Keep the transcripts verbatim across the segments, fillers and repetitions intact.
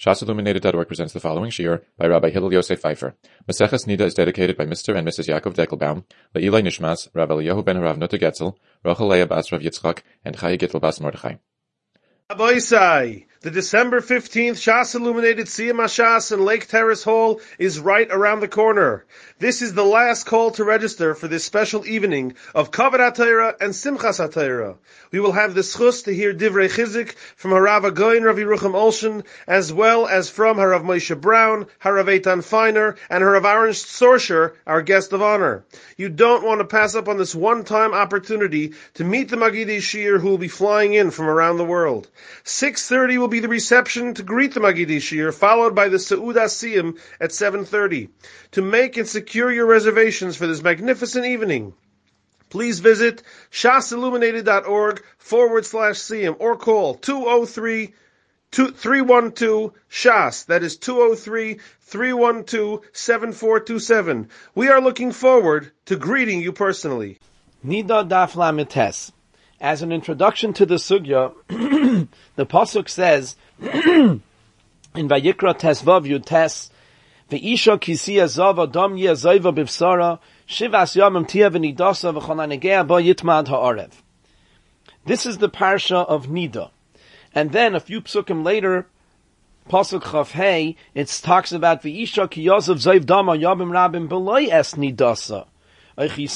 Shas Illuminated dot org presents the following shiur by Rabbi Hillel Yosef Pfeiffer. Maseches Nida is dedicated by Mister and Missus Yaakov Deckelbaum, Le'ilai Nishmas, Rav Eliyahu ben Harav Nota Getzel, Rachel Leah Bas Rav Yitzchak, and Chaya Gittel Bas Mordechai. Aboisai, the December fifteenth Shas Illuminated Siyam HaShas in Lake Terrace Hall is right around the corner. This is the last call to register for this special evening of Kavod HaTorah and Simchas HaTorah. We will have the schus to hear Divrei Chizik from Harav Agoin Rav Yerucham Olshen, as well as from Harav Moshe Brown, Harav Eitan Feiner, and Harav Aaron Sorsher, our guest of honor. You don't want to pass up on this one-time opportunity to meet the Magidei Shiur who will be flying in from around the world. six thirty will be the reception to greet the Magidei Shiur, followed by the Seudah Siyam at seven thirty. To make and secure your reservations for this magnificent evening, please visit shasilluminated.org forward slash Siyam or call two oh three, three one two, SHAS. That is two oh three, three one two, seven four two seven. We are looking forward to greeting you personally. Nida Daf Lamed Tes. As an introduction to the sugya, the pasuk says in Vayikra Tes Vav Yud Tes, Ve'isha kisiya zava dam yeh zayva b'vsara shivas yamim tia v'nidasa v'cholanegea ba yitmad ha'arev. This is the parsha of Nida. And then a few psukim later, pasuk Chaf Hey, it talks about Ve'isha ki yazav zayv dama yabim rabim b'loy es nidasa. And the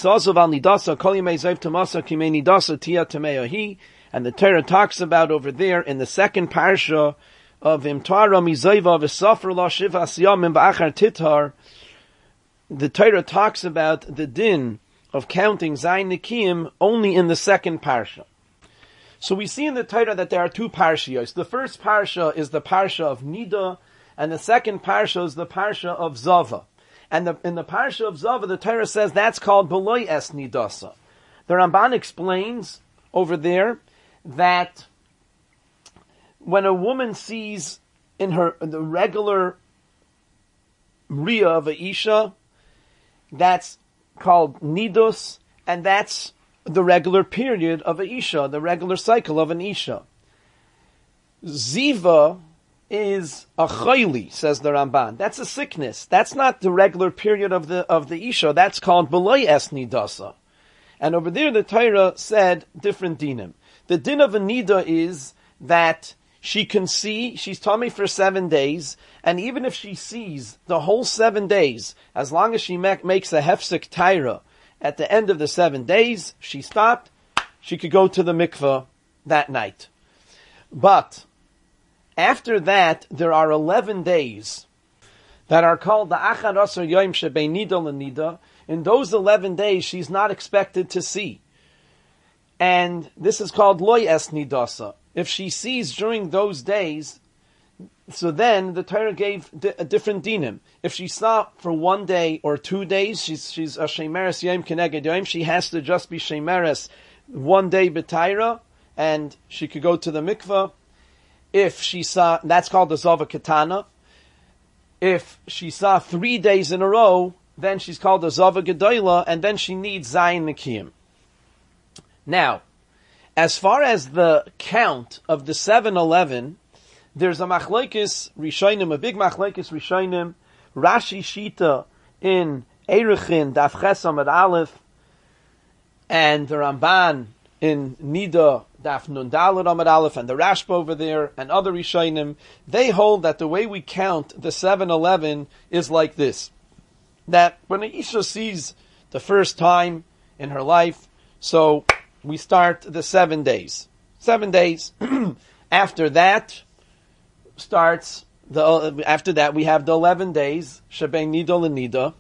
Torah talks about over there in the second parsha of Imtara Mizayva v'Safra La Shivas Yamim Ba'achar Titar. The Torah talks about the din of counting Zayin Nikiyim only in the second parsha. So we see in the Torah that there are two parshiyos. The first parsha is the parsha of Nida, and the second parsha is the parsha of Zava. And the, in the parsha of Zava, the Torah says that's called Beloy Es Nidasa. The Ramban explains over there that when a woman sees in her the regular Riyah of a Isha, that's called Nidus, and that's the regular period of a Isha, the regular cycle of an Isha. Ziva is a chayli, says the Ramban. That's a sickness. That's not the regular period of the of the Isha. That's called Beloy Es Nidasa. And over there the Torah said different dinim. The din of a Nida is that she can see, she's tummy for seven days, and even if she sees the whole seven days, as long as she make, makes a hefsek taira at the end of the seven days, she stopped, she could go to the mikveh that night. But after that, there are eleven days that are called the Achad Asar Yom Shebei Nida L'Nida. In those eleven days, she's not expected to see. And this is called Loy Es Nidasa. If she sees during those days, so then the Torah gave a different dinim. If she saw for one day or two days, she's she's a Shemeres Yom Keneged Yom, she has to just be Shemeres one day b'Taira, and she could go to the mikveh. If she saw, that's called the Zava Katana. If she saw three days in a row, then she's called the Zava Gedoyla, and then she needs Zayin Nikiyim. Now, as far as the count of the seven eleven, there's a machlokes Rishonim, a big machlokes Rishonim, Rashi Shita in Erechin, Daf Ches Amud Aleph, and the Ramban in Nida, Daf Nun Daled Amud Aleph, and the Rashba over there, and other Rishonim, they hold that the way we count the seven eleven is like this. That when an Isha sees the first time in her life, so we start the seven days. Seven days. After that, starts, the after that we have the eleven days, Shebei Nida L'Nida,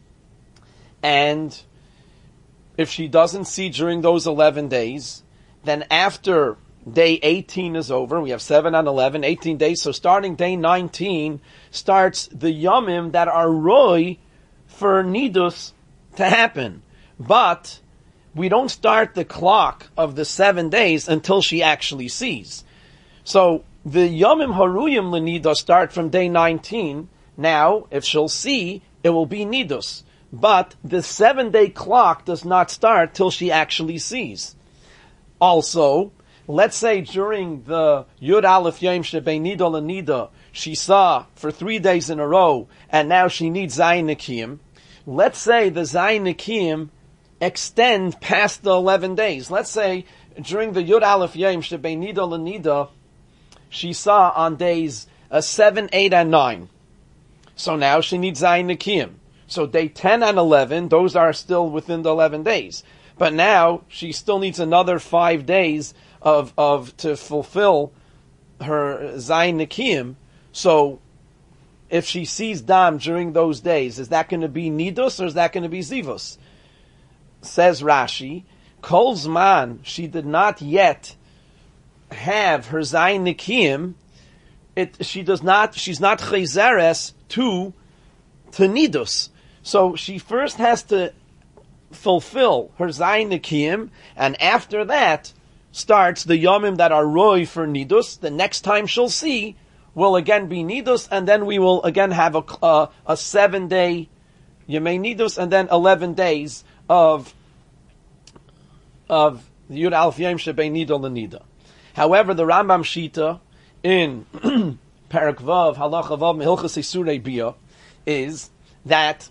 and if she doesn't see during those eleven days, then after day eighteen is over, we have seven and eleven, eighteen days, so starting day nineteen starts the yomim that are roy for nidus to happen. But we don't start the clock of the seven days until she actually sees. So the yomim haruyim l'nidus start from day nineteen. Now, if she'll see, it will be nidus. But the seven-day clock does not start till she actually sees. Also, let's say during the Yud Aleph Yom Shebei Nida L'Nida, she saw for three days in a row, and now she needs Zayin Nikiyim. Let's say the Zayin Nikiyim extend past the eleven days. Let's say during the Yud Aleph Yom Shebei Nida L'Nida, she saw on days uh, seven, eight, and nine. So now she needs Zayin Nikiyim. So day ten and eleven, those are still within the eleven days. But now she still needs another five days of of to fulfill her Zayin Nikiyim. So if she sees Dam during those days, is that going to be Nidus or is that going to be Zivus? Says Rashi, Kol Zman, she did not yet have her Zayin Nikiyim. It, she does not, she's not Chayzeres to, to Nidus. So she first has to fulfill her Zayin Nikiyim, and after that starts the Yomim that are Roy for Nidus. The next time she'll see will again be Nidus, and then we will again have a, uh, a seven day Yemei Nidus, and then eleven days of, of the Yud Aleph Yom Shebei Nida L'Nida. However, the Rambam Shita in Parak Vav, Halacha Vav, Mehilchas Isurei Bia, is that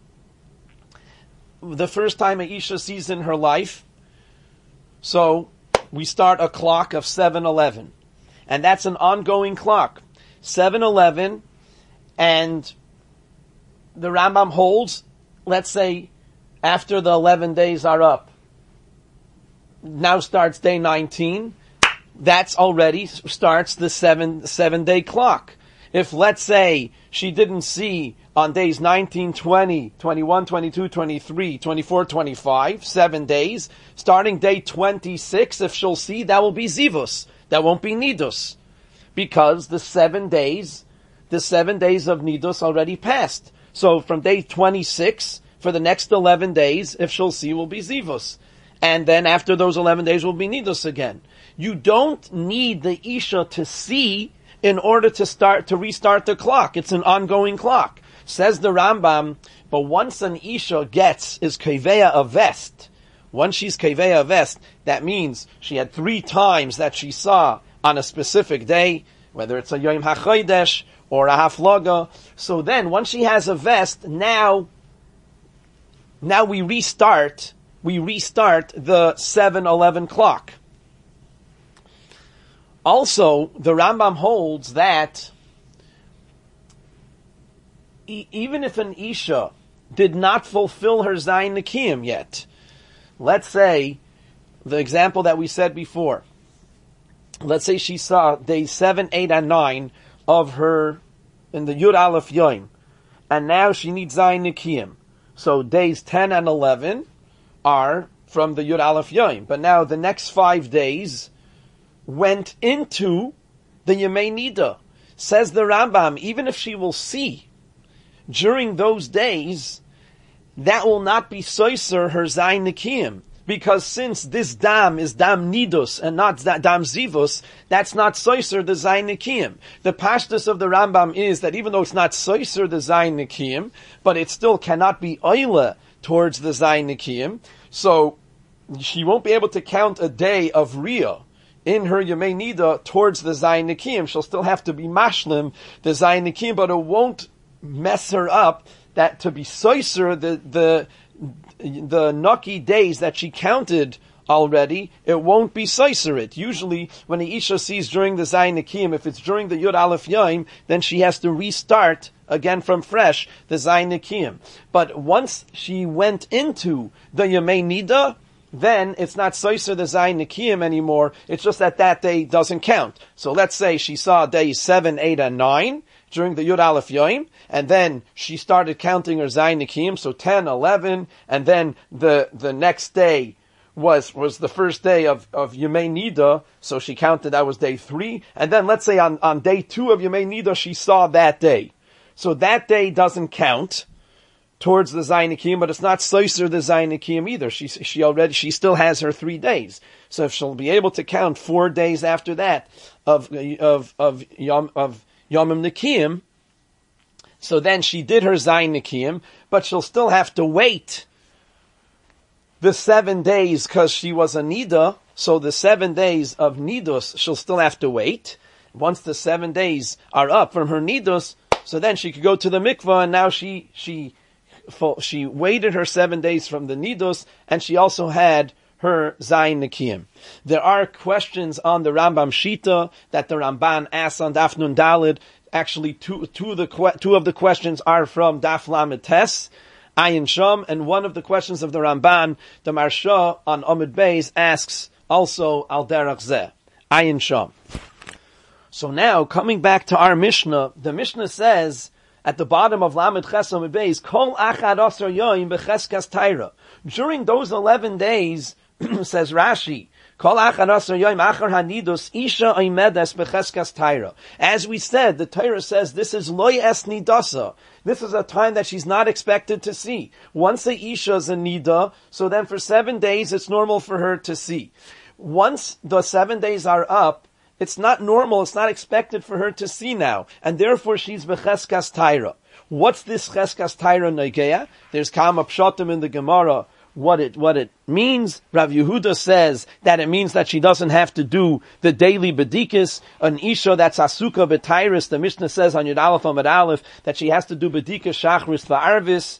the first time a Isha sees in her life, so we start a clock of seven eleven. And that's an ongoing clock. seven eleven, and the Rambam holds, let's say, after the eleven days are up, now starts day nineteen, that's already starts the seven, seven day clock. If, let's say, she didn't see on days nineteen, twenty, twenty-one, twenty-two, twenty-three, twenty-four, twenty-five, seven days, starting day twenty-six, if she'll see, that will be Zivus. That won't be Nidus. Because the seven days, the seven days of Nidus already passed. So from day twenty-six, for the next eleven days, if she'll see, will be Zivus. And then after those eleven days will be Nidus again. You don't need the Isha to see in order to start, to restart the clock. It's an ongoing clock. Says the Rambam, but once an Isha gets, is Keveya a vest, once she's Keveya a vest, that means she had three times that she saw on a specific day, whether it's a Yom HaChodesh or a Haflaga. So then, once she has a vest, now, now we restart, we restart the seven eleven clock. Also, the Rambam holds that e- even if an Isha did not fulfill her Zayin Nikiyim yet, let's say, the example that we said before, let's say she saw days seven, eight, and nine of her in the Yud Aleph Yom, and now she needs Zayin Nikiyim. So days ten and eleven are from the Yud Aleph Yom, but now the next five days went into the Yemei Nida. Says the Rambam, even if she will see during those days, that will not be soiser her Zayin Nikiyim. Because since this dam is dam nidus and not dam zivus, that's not soiser the Zayin Nikiyim. The pashtus of the Rambam is that even though it's not soiser the Zayin Nikiyim, but it still cannot be oile towards the Zayin Nikiyim. So she won't be able to count a day of Riyah in her Yemei Nida towards the Zayin Nikiyim. She'll still have to be mashlim the Zayin Nikiyim, but it won't mess her up that to be soiser the the the Naki days that she counted already, it won't be soiser it. Usually, when the Isha sees during the Zayin Nikiyim, if it's during the Yud Aleph Yom, then she has to restart again from fresh the Zayin Nikiyim. But once she went into the Yemei Nida, then it's not soiser the Zayin Nikiyim anymore. It's just that that day doesn't count. So let's say she saw days seven, eight, and nine during the Yud Aleph Yom, and then she started counting her Zayin Nikiyim, so ten, eleven, and then the the next day was was the first day of, of Yemei Nida, so she counted that was day three, and then let's say on, on day two of Yemei Nida she saw that day. So that day doesn't count towards the Zayin Nikiyim, but it's not soiser the Zayin Nikiyim either. She she already she still has her three days. So if she'll be able to count four days after that of of of Yom of Yomim Nikiyim, so then she did her Zayin Nikiyim, but she'll still have to wait the seven days because she was a Nida, so the seven days of Nidus she'll still have to wait. once the seven days are up from her nidus, so then she could go to the mikvah, and now she, she, she waited her seven days from the nidus, and she also had her Zayin Nikiyim. There are questions on the Rambam Shita that the Ramban asks on Daf Nun Daled. Actually, two, two of the, two of the questions are from Daf Lamed Tes, Ayin Sham, and one of the questions of the Ramban, the Marsha on Amud Beis, asks also Al Derech Zeh, Ayin Sham. So now, coming back to our Mishnah, the Mishnah says, at the bottom of Lamed Ches Amud Beis, Kol Achad Asar Yoim Becheskas Taira. During those eleven days, says Rashi, Kol Achad Asar Yoim Achar Hanidus Isha Oimedes Becheskas Taira. As we said, the Torah says this is Loy Es Nidasa. This is a time that she's not expected to see. Once the Isha is a Nida, so then for seven days it's normal for her to see. Once the seven days are up, it's not normal, it's not expected for her to see now, and therefore she's Becheskas Taira. What's this Cheskas Taira Negeya? There's Kama Pshatim in the Gemara, what it, what it means. Rav Yehuda says that it means that she doesn't have to do the daily bedikis. An Isha that's Asuka B'Tairis, the Mishnah says on Yud Aleph Amud Aleph, that she has to do bedikis Shachris V'Arvis.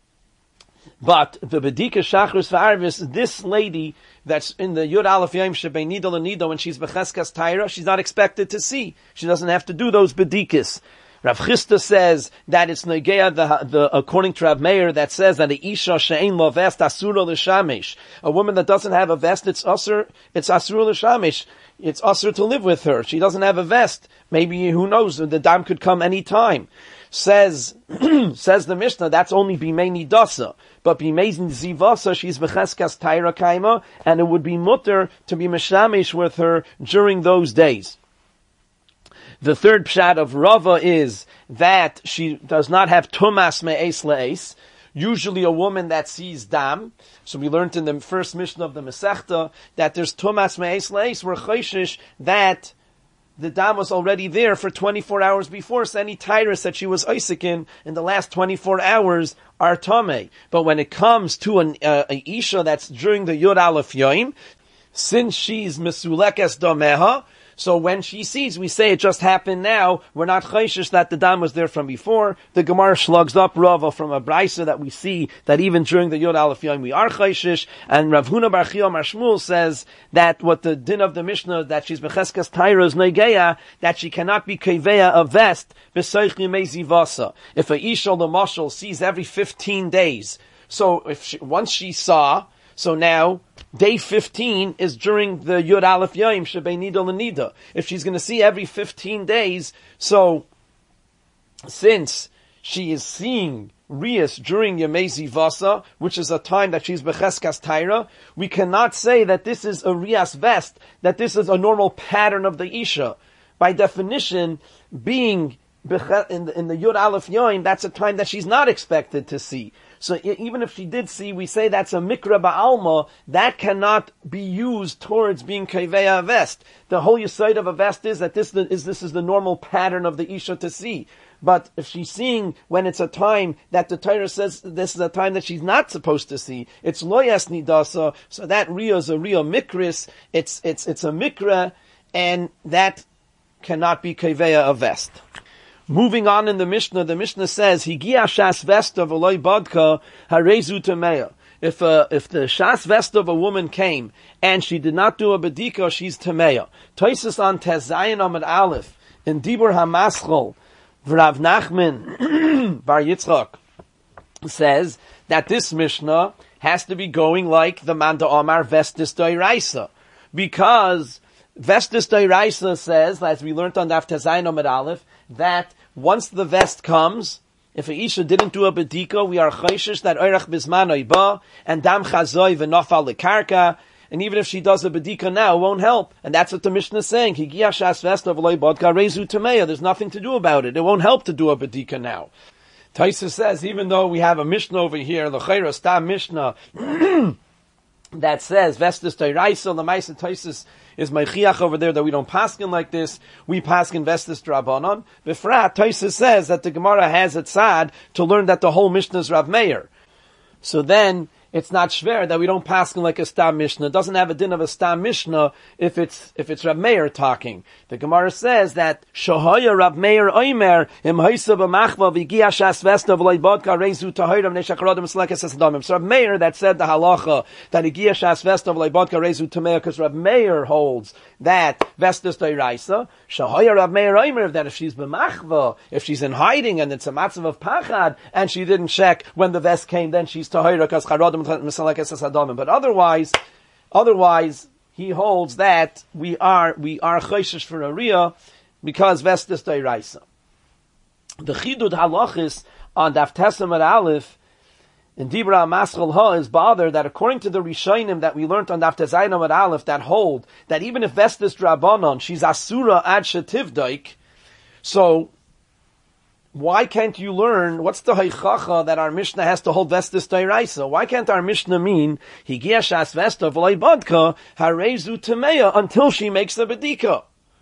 But the bedikis Shachris V'Arvis, this lady that's in the Yud Aleph Yom Shebei Nidal and Nidal, when she's Becheskas Taira, she's not expected to see. She doesn't have to do those bedikis. Rav Chisda says that it's Negeya, the, the, according to Rav Meir, that says that the Isha she'ein lo vest asura l'shamesh. A woman that doesn't have a vest, it's asur, it's asura l'shamesh. It's asur to live with her. She doesn't have a vest. Maybe, who knows, the dam could come any time. Says, says the Mishnah, that's only bimei nidasa. But bimei zivasa, she's becheskas taira kaima, and it would be mutter to be meshamesh with her during those days. The third pshat of Rava is that she does not have tumas me'es le'es. Usually a woman that sees dam. So we learned in the first Mishnah of the Masechta that there's tumas me'es le'es, where chayshish that the dam was already there for twenty-four hours before, so any tyrus that she was Isaac in in the last twenty-four hours are tameh. But when it comes to an uh, a Isha that's during the Yud Aleph Yoim, since she's Mesulekes Domeha, so when she sees, we say it just happened now, we're not chayshish that the dam was there from before. The Gemara slugs up Rava from a brisa that we see that even during the Yod Aleph Yom we are chayshish, and Rav Huna Bar Chia Mar Shmuel says that what the din of the Mishnah, that she's becheskas Taira's Negeya, that she cannot be keveya a vest, b'soich yimei zivasa. If a Isha l'mashal sees every fifteen days, so if she, once she saw, so now, day fifteen is during the Yud Aleph Yom Shebei Nida L'Nida. If she's going to see every fifteen days, so since she is seeing Riyas during Yemei Zivasa, which is a time that she's Becheskas Taira, we cannot say that this is a Riyas vest, that this is a normal pattern of the Isha. By definition, being in the, in the Yud Aleph Yom, that's a time that she's not expected to see. So even if she did see, we say that's a mikra ba'alma, that cannot be used towards being kaiveya a vest. The whole yesod of a vest is that this is this is the normal pattern of the Isha to see. But if she's seeing when it's a time that the Torah says this is a time that she's not supposed to see, it's loyas nidasa, so that riyah is a riyah mikris, it's, it's, it's a mikra, and that cannot be kaiveya a vest. Moving on in the Mishnah, the Mishnah says, Higia shas vesta v'loy badka harezu tameya. If uh, if the shas vesta of a woman came and she did not do a bedika, she's tameya. Toisus on Tezayin Amud Aleph in Dibur Hamaschol V'Rav Nachman Bar Yitzchak says that this Mishnah has to be going like the Manda Omar Vestis Doiraisa, because Vestis Doiraisa says, as we learned on Daf Tezayin Amud Aleph, that once the vest comes, if a Isha didn't do a bedika, we are chayshish that oirach bizman oiba, and dam chazoi v'nofal lekarka, and even if she does a bedika now, it won't help. And that's what the Mishnah is saying. Higia shas vesta v'loi bodka rezu tameya. There's nothing to do about it. It won't help to do a bedika now. Taisa says, even though we have a Mishnah over here, the Chayra Stam Mishnah, that says, Vestis Teiraisa, Lamaisa Taisis is Meichiach over there, that we don't paskin like this, we paskin Vestis Drabanon. Befrat, Taisis says that the Gemara has a tzad to learn that the whole Mishnah is Rav Meir. So then, it's not shver that we don't pass like a Stam Mishnah. It doesn't have a din of a Stam Mishnah if it's if it's Rab Meir talking. The Gemara says that Shohaya Rab Meir Oimer Im Haisa B'Machva V'Gia Shas Vesta V'Loi Bodka Reizu Tahiram Neshachrodim Slekes Esadamim. So Rab Meir that said the halacha that V'Gia Shas Vesta V'Loi Bodka Reizu Tamei, because Rab Meir holds that Vestas Deiraisa. Shohaya Rab Meir Oimer that if she's B'Machva, if she's in hiding and it's a matzav of Pachad and she didn't check when the vest came, then she's Tahira because Charodim. But otherwise, otherwise, he holds that we are we are choishish for a riyah because vestis deiraisa. The chidud halachis on Daf Tesam at Aleph in Dibra Maschal Ha is bothered that according to the Rishonim that we learned on Daf Tezayim at Aleph that hold that even if vestis drabanon she's asura ad shetivdaik, so why can't you learn, what's the haichacha that our Mishnah has to hold vestis deiraisa? Why can't our Mishnah mean, higia shas vesta v'loi bodka, harezu temeya, until she makes a bedika?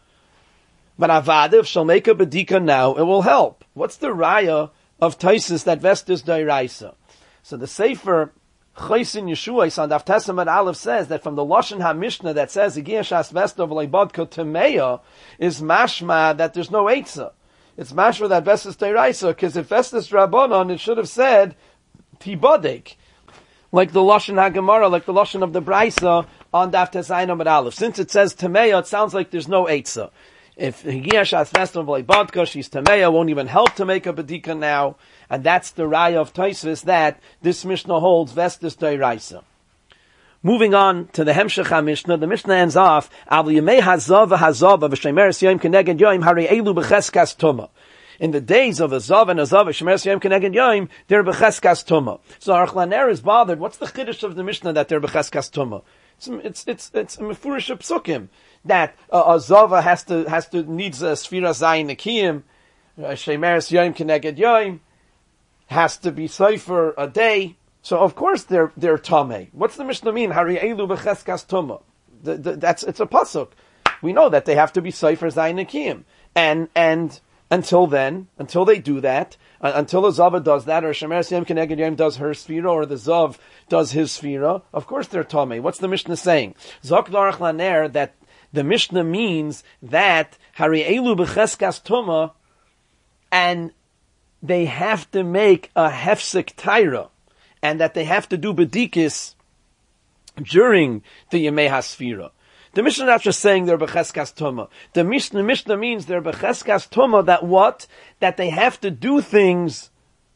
But avad, if she'll make a bedika now, it will help. What's the raya of Taisis that vestis deiraisa? So the Sefer, Chaysin Yeshua, on Daf Tesam at Aleph says that from the Lashon HaMishnah that says, higia shas vesta v'loi bodka temeya, is mashma that there's no eitzah. It's mashra that vestis deiraisa, because if vestis rabbanon, it should have said tibodek, like the lashon hagemara, like the lashon of the brisa on Daf Tezayin Amud Aleph. Since it says tameya, it sounds like there's no eitzah. If higia shas vestim v'lei bodka, she's tameya, won't even help to make a bedika now, and that's the raya of Tosfos that this Mishnah holds vestis deiraisa. Moving on to the Hemshech HaMishnah, the Mishnah ends off, Al Yemei Hazav Hazav V'Shemeres Yom Keneged Yom Hari Elu B'Cheskas Tuma. In the days of Azav and Azav V'Shemeres Yom Keneged Yom, they're B'Cheskas Tuma. So Aruch LaNer is bothered. What's the chiddush of the Mishnah that they're B'Cheskas Tuma? It's it's it's it's a mefurish psukim that uh, Azava has to has to needs a Sfira Zayin Nekiyim, Shemeres Yom Keneged Yom has to be Sefer a day. So of course they're they're tamei. What's the Mishnah mean? Hari elu b'cheskas tuma. That's it's a pasuk. We know that they have to be sefer zayin nekiyim, and and until then, until they do that, uh, until the Zava does that, or Shemeres Yom Keneged Yom does her sfira, or the Zav does his sfira, of course they're tamei. What's the Mishnah saying? Zok Aruch LaNer that the Mishnah means that Hari elu b'cheskas tuma, and they have to make a hefsek taira. And that they have to do bedikis during the Yemei HaSfira. The Mishnah not just saying they're b'cheskas tuma. The Mishnah, Mishnah means they're b'cheskas tuma that what? That they have to do things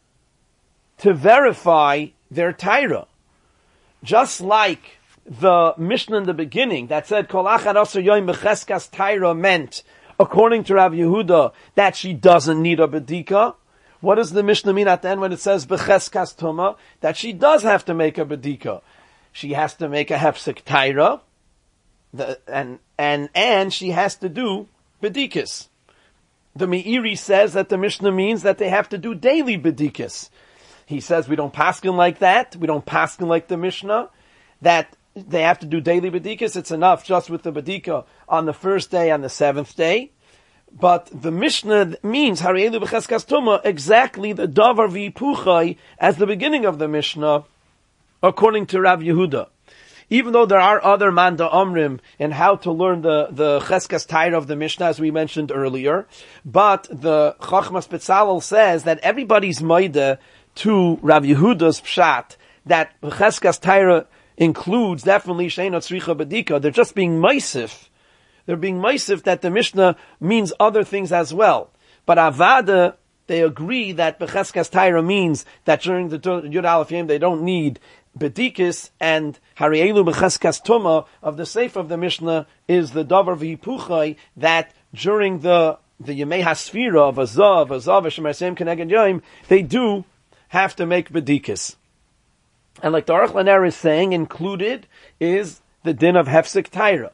to verify their taira. Just like the Mishnah in the beginning that said Kol achad aser yoim b'cheskas taira meant, according to Rav Yehuda, that she doesn't need a bedika. What does the Mishnah mean at the end when it says b'cheskas tuma? That she does have to make a bedika. She has to make a hefsek taira, the, and and and she has to do bedikas. The Meiri says that the Mishnah means that they have to do daily bedikas. He says we don't paskin like that. We don't paskin like the Mishnah that they have to do daily bedikas. It's enough just with the bedika on the first day and the seventh day. But the Mishnah means Hari elu b'cheskas tuma exactly the davar v'yipuchai as the beginning of the Mishnah, according to Rav Yehuda. Even though there are other manda omrim in how to learn the the cheskas taira of the Mishnah, as we mentioned earlier, but the Chachmas Betzalel says that everybody's maida to Rav Yehuda's pshat that cheskas taira includes definitely sheina tzricha bedika. They're just being meisif. They're being meisif that the Mishnah means other things as well. But Avada, they agree that b'cheskas taira means that during the Yud Aleph Yom they don't need bedikis, and Hari elu b'cheskas tuma of the Sefer of the Mishnah is the davar v'hipuchai that during the the Yemei HaSfira of Azav, Azav, Shemeres Yom Keneged Yom, they do have to make bedikis. And like the Aruch LaNer is saying, included is the din of hefsek taira.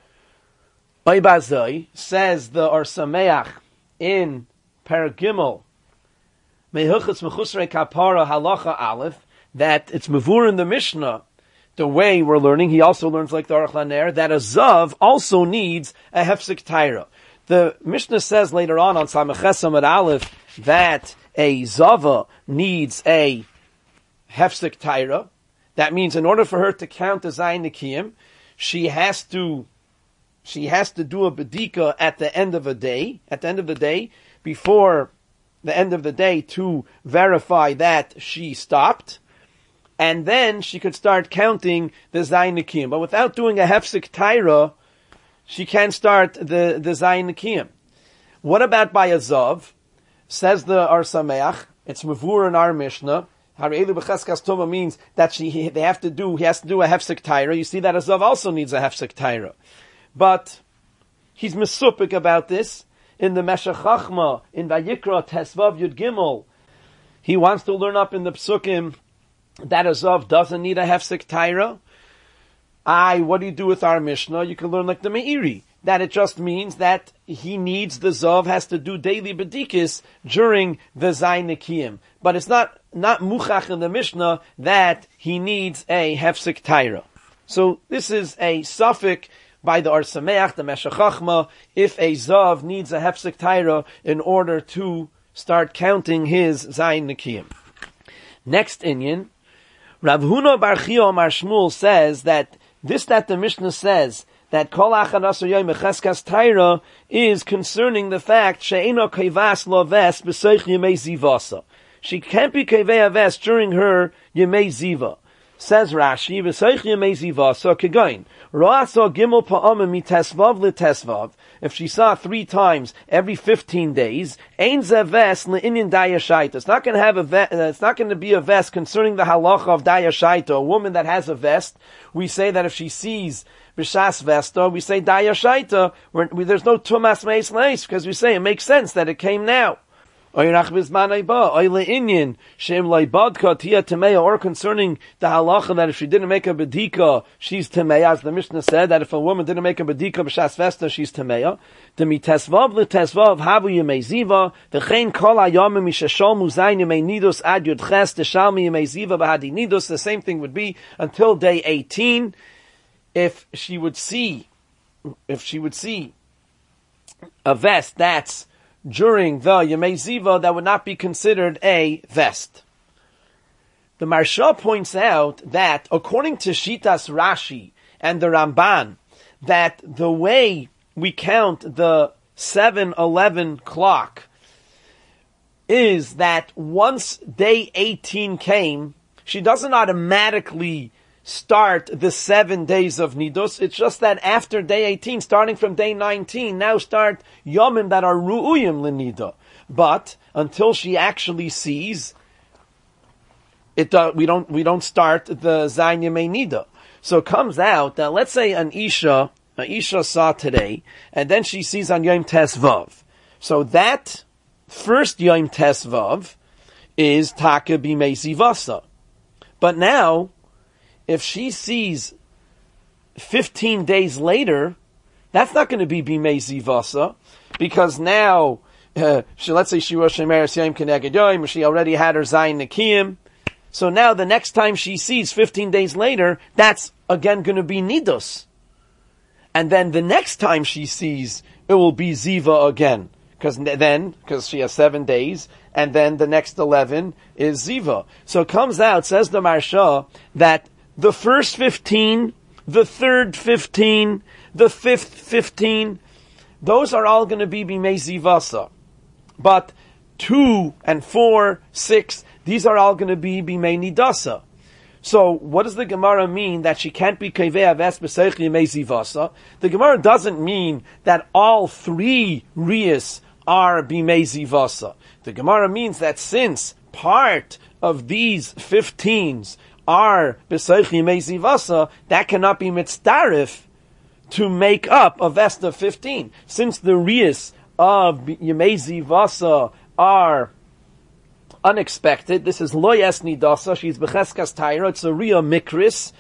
Oibazai says the Or Sameach in Perek Gimel Mehuchas Mechusrei Kapara Halacha Aleph that it's mavur in the Mishnah the way we're learning. He also learns like the Aruch LaNer that a Zav also needs a hefsek taira. The Mishnah says later on on Samech Amud Aleph that a Zava needs a hefsek taira. That means in order for her to count the Zayin Nikiyim, she has to she has to do a bedika at the end of a day, at the end of the day, before the end of the day to verify that she stopped, and then she could start counting the Zayin Nikiyim. But without doing a Hefsek Taira, she can't start the, the Zayin Nikiyim. What about by a Zav? Says the Ar Sameach, it's Mavur in our Mishnah, Har'elu b'cheskas tova means that she, they have to do, he has to do a hefsek taira. You see that a zav also needs a hefsek taira. But he's mesupik about this in the Meshech Chachma, in Vayikra Tesvav Yud Gimel. He wants to learn up in the Psukim that a zav doesn't need a hefsek taira. I, what do you do with our Mishnah? You can learn like the Meiri, that it just means that he needs, the zav has to do daily bedikis during the Zayin Nikiyim. But it's not, not muchach in the Mishnah that he needs a hefsek taira. So this is a suffix by the Ar Sameach, the Meshech Chachma, if a zav needs a hefsek taira in order to start counting his Zayin Nikiyim. Next inyan, Rav Huna Bar Chia Amar Shmuel says that this that the Mishnah says, that kol achad asar yom mecheskas taira is concerning the fact she'ena kevas lo ves b'seich yemei zivasa. She can't be kevei aves during her yemei ziva. Says Rashi, b'seich yemei zivasa kegain ro'ah saw gimel pa'amim mitesvav l'tesvav. If she saw three times every fifteen days, ein ze ves le'inyan dayashaita. It's not going to have a ve- uh, it's not going to be a vest concerning the halacha of dayashaita. A woman that has a vest, we say that if she sees b'shas vesta, we say dayashaita. We, there's no tumas meis leis because we say it makes sense that it came now. Or concerning the halacha that if she didn't make a bedika, she's temeya. As the Mishnah said, that if a woman didn't make a bedika b'shas vesta, she's temeya. The mitesvav l'tesvav havu yemei ziva. V'chein kol hayamim mishashol muzayin yemei nidus ad yud ches teshalmi yemei ziva b'hadi nidus. The same thing would be until day eighteen. If she would see, if she would see a vest that's during the Yemei Ziva, that would not be considered a vest. The Marsha points out that according to Shitas Rashi and the Ramban, that the way we count the seven eleven clock is that once day eighteen came, she doesn't automatically start the seven days of Nidus. It's just that after day eighteen, starting from day nineteen, now start Yomim that are Ru'uyim L'Nida. But until she actually sees, it uh, we don't we don't start the Zayin Yemei Nida. So it comes out that let's say an Isha, an Isha saw today, and then she sees on Yom Tesvav. So that first Yom Tesvav is Taka B'mei Zivasa. But now, if she sees fifteen days later, that's not going to be Bimei Zivasa, because now, uh, she, let's say she was Shemeres Yom Keneged Yom, she already had her Zayin Nikiyim. So now the next time she sees fifteen days later, that's again going to be Nidus. And then the next time she sees, it will be Ziva again. Because then, because she has seven days, and then the next eleven is Ziva. So it comes out, says the Marsha, that the first fifteen, the third fifteen, the fifth fifteen, those are all going to be Bimei Zivasa. But two and four, six, these are all going to be Bimei Nidasa. So what does the Gemara mean that she can't be Kevei Aves B'Seich Yemei Zivasa? The Gemara doesn't mean that all three Riyas are Bimei Zivasa. The Gemara means that since part of these fifteens are B'Seich Yemei Zivasa, that cannot be mitzdarif to make up a vest of fifteen. Since the Riyas of Yemei Zivasa are unexpected, this is Lo Yes Nidasa, she's B'Cheskas Taira, it's a Riyah Mikris,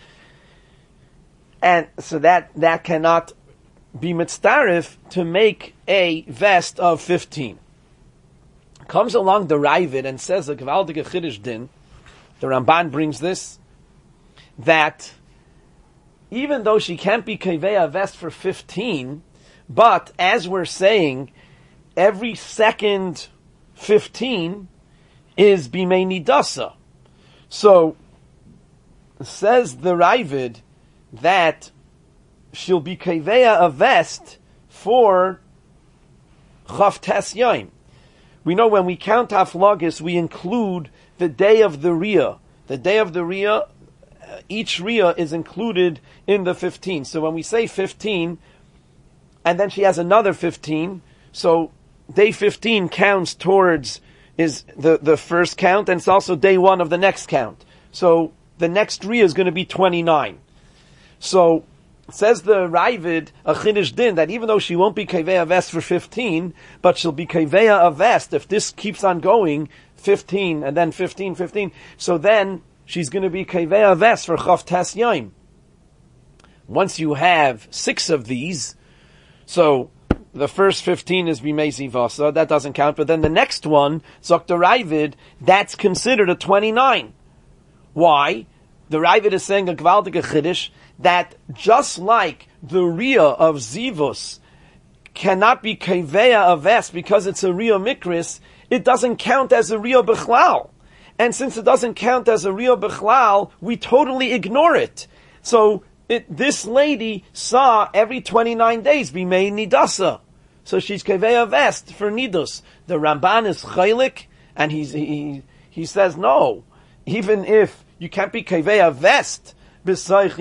and so that, that cannot be mitzdarif to make a vest of fifteen. Comes along the Ravid and says a Gvaldige Chiddush Din, the Ramban brings this, that even though she can't be Kevei vest for fifteen, but as we're saying, every second fifteen is Bimei Nidasa. So, says the Ravid that she'll be kaveya a vest for Chav Tes Yom. We know when we count Haflagis, we include the day of the Riyah. The day of the Riyah, each Riyah is included in the fifteen. So when we say fifteen, and then she has another fifteen, so day fifteen counts towards is the, the first count, and it's also day one of the next count. So the next Riyah is going to be twenty-nine. So says the Ravid, a Chiddush Din, that even though she won't be Kaveya Vest for fifteen, but she'll be Kaveya a Vest if this keeps on going, fifteen, and then fifteen, fifteen, so then she's going to be Kaveya Vest for Chav Tes Yom. Once you have six of these, so the first fifteen is Bimei Zivasa, that doesn't count, but then the next one, Zokta Ravid, that's considered a twenty-nine. Why? The Ravid is saying a Gvaldige Chiddush, that just like the Riyah of Zivus cannot be Kaveya Aves because it's a Riyah Mikris, it doesn't count as a Riyah Bechlal. And since it doesn't count as a Riyah Bechlal, we totally ignore it. So it, this lady saw every twenty-nine days Bimei Nidasa. So she's Kaveya Vest for Nidus. The Ramban is Chaylik, and he's, he, he says no. Even if you can't be Kaveya Vest, but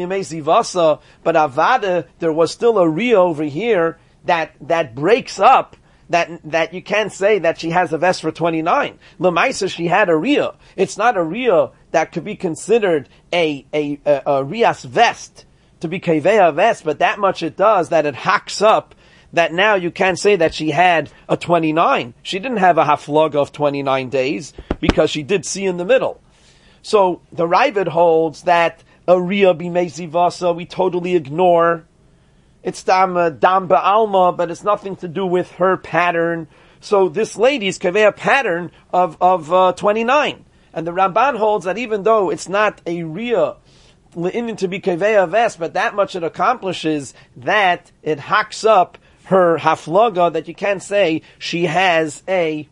Avada, there was still a Riyah over here that, that breaks up, that, that you can't say that she has a vest for twenty-nine. Lemaisa, she had a Riyah. It's not a Riyah that could be considered a, a, a, a Riyas vest, to be Kaveya vest, but that much it does, that it hacks up, that now you can't say that she had a twenty-nine. She didn't have a haflag of twenty-nine days, because she did see in the middle. So, the Ravid holds that a Riyah Bimei Zivasa, we totally ignore. It's dam, uh, dam ba'alma, but it's nothing to do with her pattern. So this lady's kaveya pattern of, of, uh, twenty-nine. And the Ramban holds that even though it's not a Riyah le'inin to be kaveya vest, but that much it accomplishes that it hacks up her haflaga, that you can't say she has a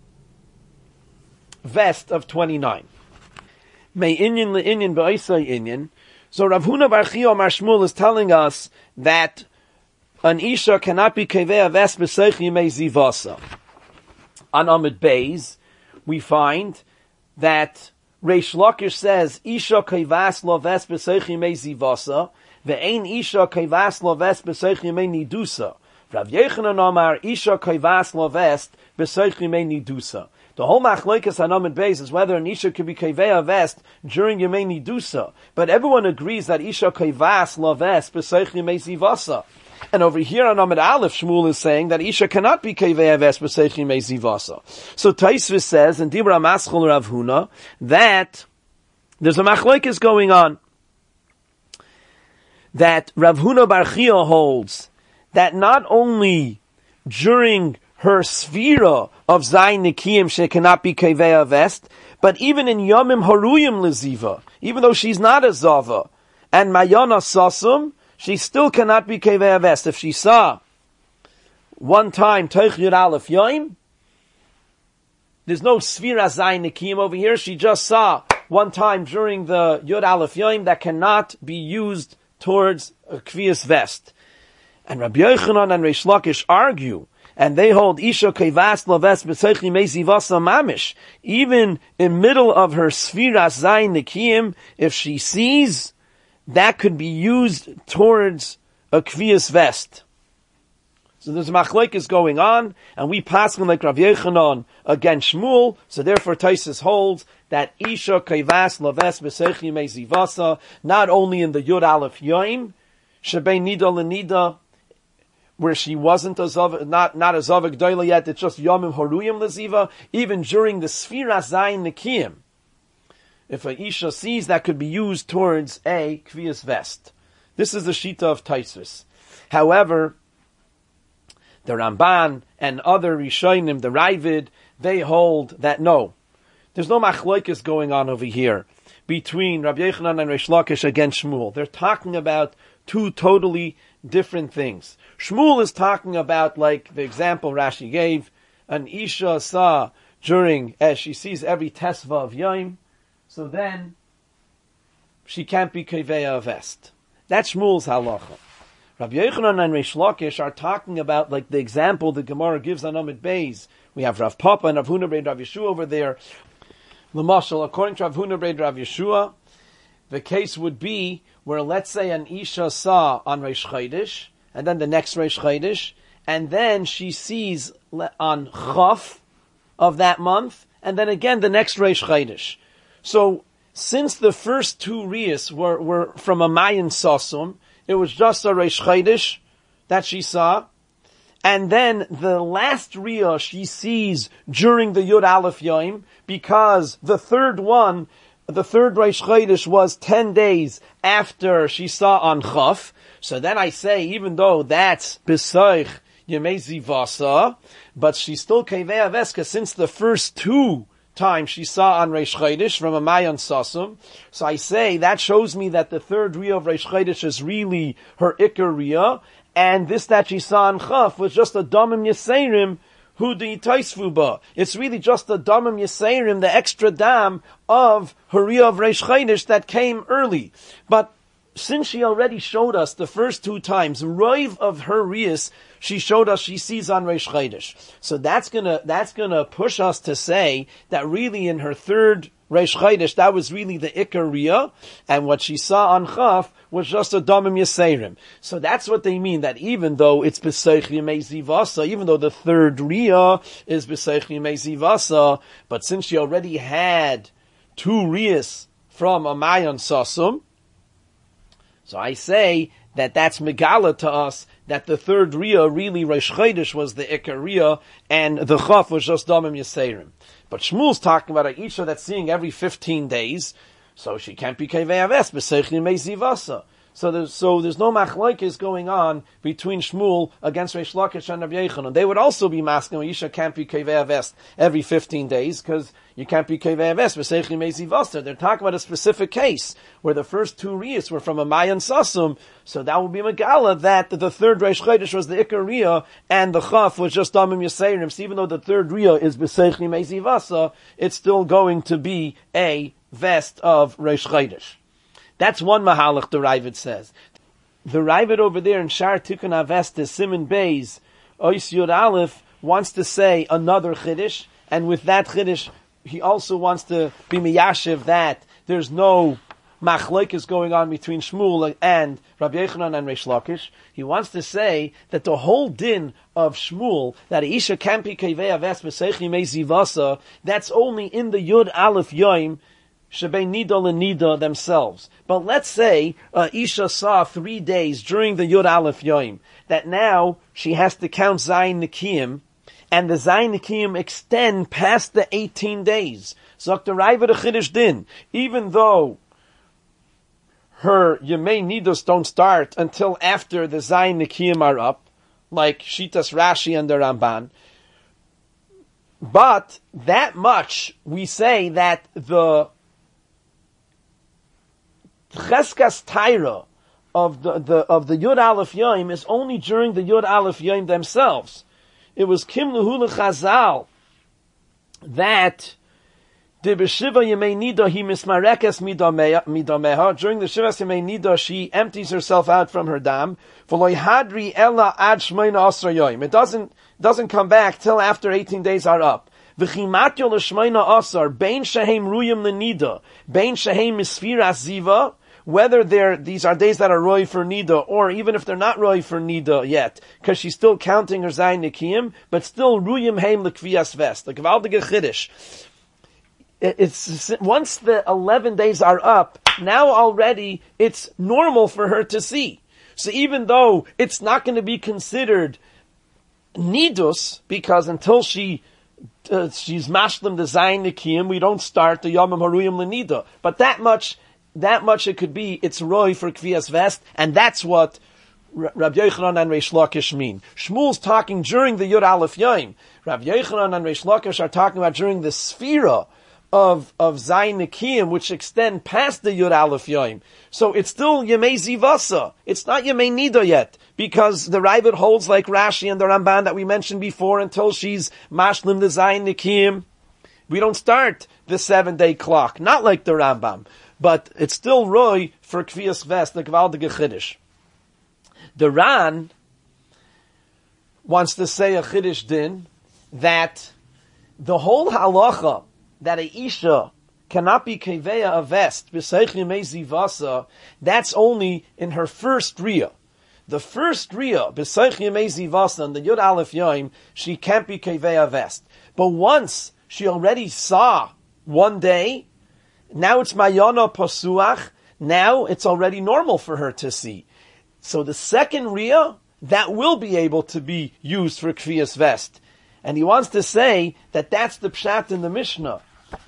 vest of twenty-nine. May inyan le'inyan ba'isay inyan. So Rav Huna Bar Chia Mar Shmuel is telling us that an Isha cannot be Kaveya Vest B'Seich Yimei Zivasa. On Amid Beis, we find that Reish Lakish says, Isha Kavas Lo Vest B'Seich Yimei Zivasa, Ve'ein Isha Kavas Lo Vest B'Seich Yimei Nidusa. Rav Yechanan Amar, Isha Kavas Lo Vest B'Seich Yimei Nidusa. The whole machlokes on Amid Beis is whether an Isha could be Kaveya Vest during Yemei Nidusa. But everyone agrees that Isha Kavas La Vest B'Seich Yemei Zivasa. And over here on Amid Aleph, Shmuel is saying that Isha cannot be Kaveya Vest B'Seich Yemei Zivasa. So Taisvis says, in Dibra Maschol Rav Huna, that there's a machlokes going on. That Rav Huna Bar Chia holds that not only during her sphera of Zayin Nikiyim, she cannot be Kaveya Vest, but even in Yomim Haruyim Leziva, even though she's not a Zava, and Mayana Sasum, she still cannot be Kaveya Vest. If she saw one time Teich Yud Aleph Yom, there's no Sphira Zayin Nikiyim over here, she just saw one time during the Yud Aleph Yom that cannot be used towards a Kviyas Vest. And Rabbi Yochanan and Reish Lakish argue, and they hold Isha Kavas Laves B'Seich Yimei Zivasa Mamish. Even in middle of her Sfiras Zayin Nikiyim, if she sees, that could be used towards a Kviyas vest. So there's a machlokes going on, and we pass on like Rav Yechanan against Shmuel, so therefore Taisus holds that Isha Kavas Laves B'Seich Yimei Zivasa, not only in the Yud Aleph Yom, Shebei Nida L'Nida, where she wasn't a Zav, not, not a Zav G'dayla yet, it's just Yomim Haruyim Leziva, even during the Sfira Zayin Nikiyim. If a Isha sees, that could be used towards a Kviyas vest. This is the Shita of Taisus. However, the Ramban and other Rishonim, the Ravid, they hold that no, there's no machlokes going on over here between Rabbi Yochanan and Reish Lakish against Shmuel. They're talking about two totally different things. Shmuel is talking about, like the example Rashi gave, an Isha saw during, as she sees every Tesva of Yom, so then she can't be Kevea Vest. That's Shmuel's halacha. Rabbi Yochanan and Reish Lakish are talking about, like the example the Gemara gives on Amid Beis. We have Rav Papa and Rav Huna Beid Rav Yeshua over there. L'mashal, according to Rav Huna Beid Rav Yeshua, the case would be where, let's say, an Isha saw on Reish Chodesh, and then the next Reish Chodesh, and then she sees on Chaf of that month, and then again the next Reish Chodesh. So, since the first two Riyas were, were from a Mayan Sasum, it was just a Reish Chodesh that she saw, and then the last Riyah she sees during the Yud Aleph Yom, because the third one, the third Reish Chodesh was ten days after she saw on Chaf. So then I say, even though that's B'Soich Yemei Zivasa, but she's still Kevea Veska since the first two time she saw on Reish Chodesh from a Mayan Sasum. So I say that shows me that the third Riyah of Reish Chodesh is really her Iker Riyah, and this that she saw on Chaf was just a Damim Yiseirim Hu Di Taisfuba. It's really just a Damim Yiseirim, the extra dam of her Riyah of Reish Chodesh that came early. But since she already showed us the first two times, Roiv of her Riyas, she showed us she sees on Reish Chodesh. So that's gonna, that's gonna push us to say that really in her third Reish Chodesh, that was really the Iker Riyah, and what she saw on Chaf was just a Damim Yiseirim. So that's what they mean, that even though it's B'Seich Yemei Zivasa, even though the third Riyah is B'Seich Yemei Zivasa, but since she already had two Riyas from a Mayan Sasum, so I say that that's Megala to us, that the third Riyah, really Reish Chodesh was the Iker Riyah, and the Chaf was just Damim Yiseirim. But Shmuel's talking about a Isha that's seeing every fifteen days, so she can't be Kevei Aves, B'Seich Yemei Zivasa. So there's, so there's no machlokes going on between Shmuel against Reish Lakish and Rabbi Yochanan. They would also be masking, Isha can't be Kevei Aves every fifteen days, because you can't be Kevei Aves, B'Seich Yemei Zivasa. They're talking about a specific case, where the first two Riyas were from a Mayan Sasum, so that would be Megala, that the third Reish Chodesh was the Iker Riyah, and the Chaf was just Damim Yiseirim. So even though the third Riyah is B'Seich Yemei Zivasa, it's still going to be a vest of Reish Chodesh. That's one mahalach the Ravid says. The Ravid over there in Shar Tikkun Avestis, Siman Beis, Ois Yud Aleph, wants to say another Chiddush, and with that Chiddush, he also wants to be miyashiv that there's no machlokes going on between Shmuel and Rabbi Yochanan and Reish Lakish. He wants to say that the whole din of Shmuel, that Isha can't be Kevei Aves B'Seich Yemei Zivasa, that's only in the Yud Aleph Yom, Shebei Nida and Nida themselves. But let's say uh, Isha saw three days during the Yud Aleph Yom that now she has to count Zayin Nikiyim, and the Zayin Nikiyim extend past the eighteen days. Zok the Raiva the Chiddush Din, even though her Yemei Nidos don't start until after the Zayin Nikiyim are up, like Shitas Rashi and the Ramban. But that much we say that the Cheskas Taira of the, the of the Yud Aleph Yom is only during the Yud Aleph Yom themselves. It was Kim Luhu Chazal that the B'Shiva Yemei Nida he mismarekes midameha. During the Shivas Yemei Nida she empties herself out from her dam. V'loy hadri ella ad shmeina asra yom. It doesn't doesn't come back till after eighteen days are up. V'chimatyo l'shmeina asar bein shehem ruyim l'nida bein shehem misfiras ziva. Whether they're, these are days that are roy for nida, or even if they're not roy for nida yet, because she's still counting her zayin nikiyim, but still ruyim heim l'kviyas vest. The gewaldige chiddush. It's, once the eleven days are up, now already it's normal for her to see. So even though it's not going to be considered nidus, because until she uh, she's mashlim the zayin nikiyim, we don't start the yomim haruyim l'nida. But that much. That much it could be, it's roy for Kviyas Vest, and that's what Rabbi Yochanan and Reish Lakish mean. Shmuel's talking during the Yud Aleph Yom. Rabbi Yochanan and Reish Lakish are talking about during the Sphira of, of Zayin Nikiyim, which extend past the Yud Aleph Yom. So it's still Yemei Zivasa. It's not Yemei Nida yet, because the Ravid holds like Rashi and the Ramban that we mentioned before, until she's Mashlim the Zayin Nikiyim. We don't start the seven day clock, not like the Rambam. but it's still roy for Kvias Vest, the Gvaldige Chiddush. The Ran wants to say a Chiddush din that the whole halacha that a Isha cannot be Keveya a vest, b'seich yemei zivasa, that's only in her first Riyah. The first Riyah, b'seich yemei zivasa, and the Yud Aleph Yom, she can't be Keveya a vest. But once she already saw one day, now it's Mayana Pasuach, now it's already normal for her to see. So the second Riyah, that will be able to be used for Kvias Vest. And he wants to say that that's the Pshat in the Mishnah.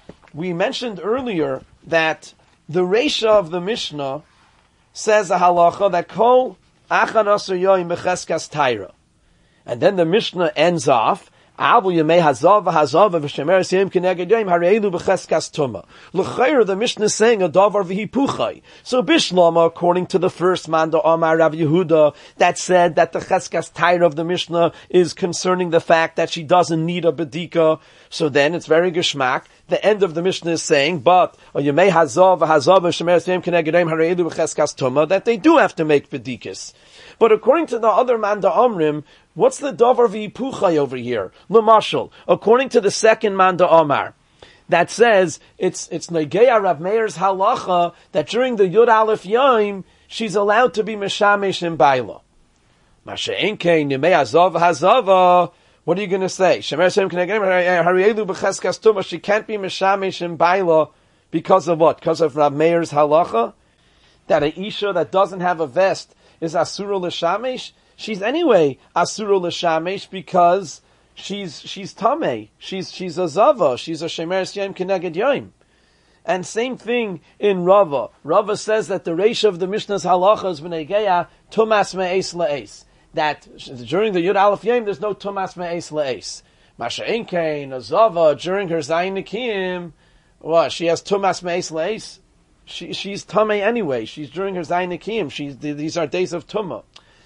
We mentioned earlier that the Reisha of the Mishnah says a halacha that Kol Achan Asar Yoim B'Cheskas Taira. And then the Mishnah ends off, Abu Yemei Hazav Hazav V'Shemer Siyim K'neged Yoim Hareilu B'Cheskas Tuma. L'chayr, the Mishnah is saying a davar v'hipuchai. So Bishlama, according to the first man, the Omar Rav Yehuda, that said that the Cheskas Taira of the Mishnah is concerning the fact that she doesn't need a bedika. So then it's very geschmack. The end of the Mishnah is saying, but Yemei Hazav Hazav V'Shemer Siyim K'neged Yoim Hareilu B'Cheskas Tuma, that they do have to make bedikas. But according to the other man, the Omrim, what's the davar v'hipuchai over here? L'mashal, according to the second man, the Omar, that says it's it's Negeya Rav Meir's halacha that during the Yud Aleph Yom she's allowed to be meshamesh in baila. Masha'en kein yemei hazav hazava. What are you going to say? Shemer Shem K'neged Harielu B'Cheskas Tuma. She can't be meshamesh in baila because of what? Because of Rav Meir's halacha that a isha that doesn't have a vest is asura l'shamesh. She's anyway asura l'shamesh because she's she's tamei. She's she's a zava. She's a shemer siyam keneged yom. And same thing in Rava. Rava says that the reisha of the Mishnah's halacha is v'negeya tumas me'es la'es. That during the Yud Aleph Yom there's no tumas me'es la'es. Masha'en kein a zava during her zayin nikim. What, she has tumas me'es la'es? She, she's tamei anyway. She's during her zayin nikim. She's these are days of tumah.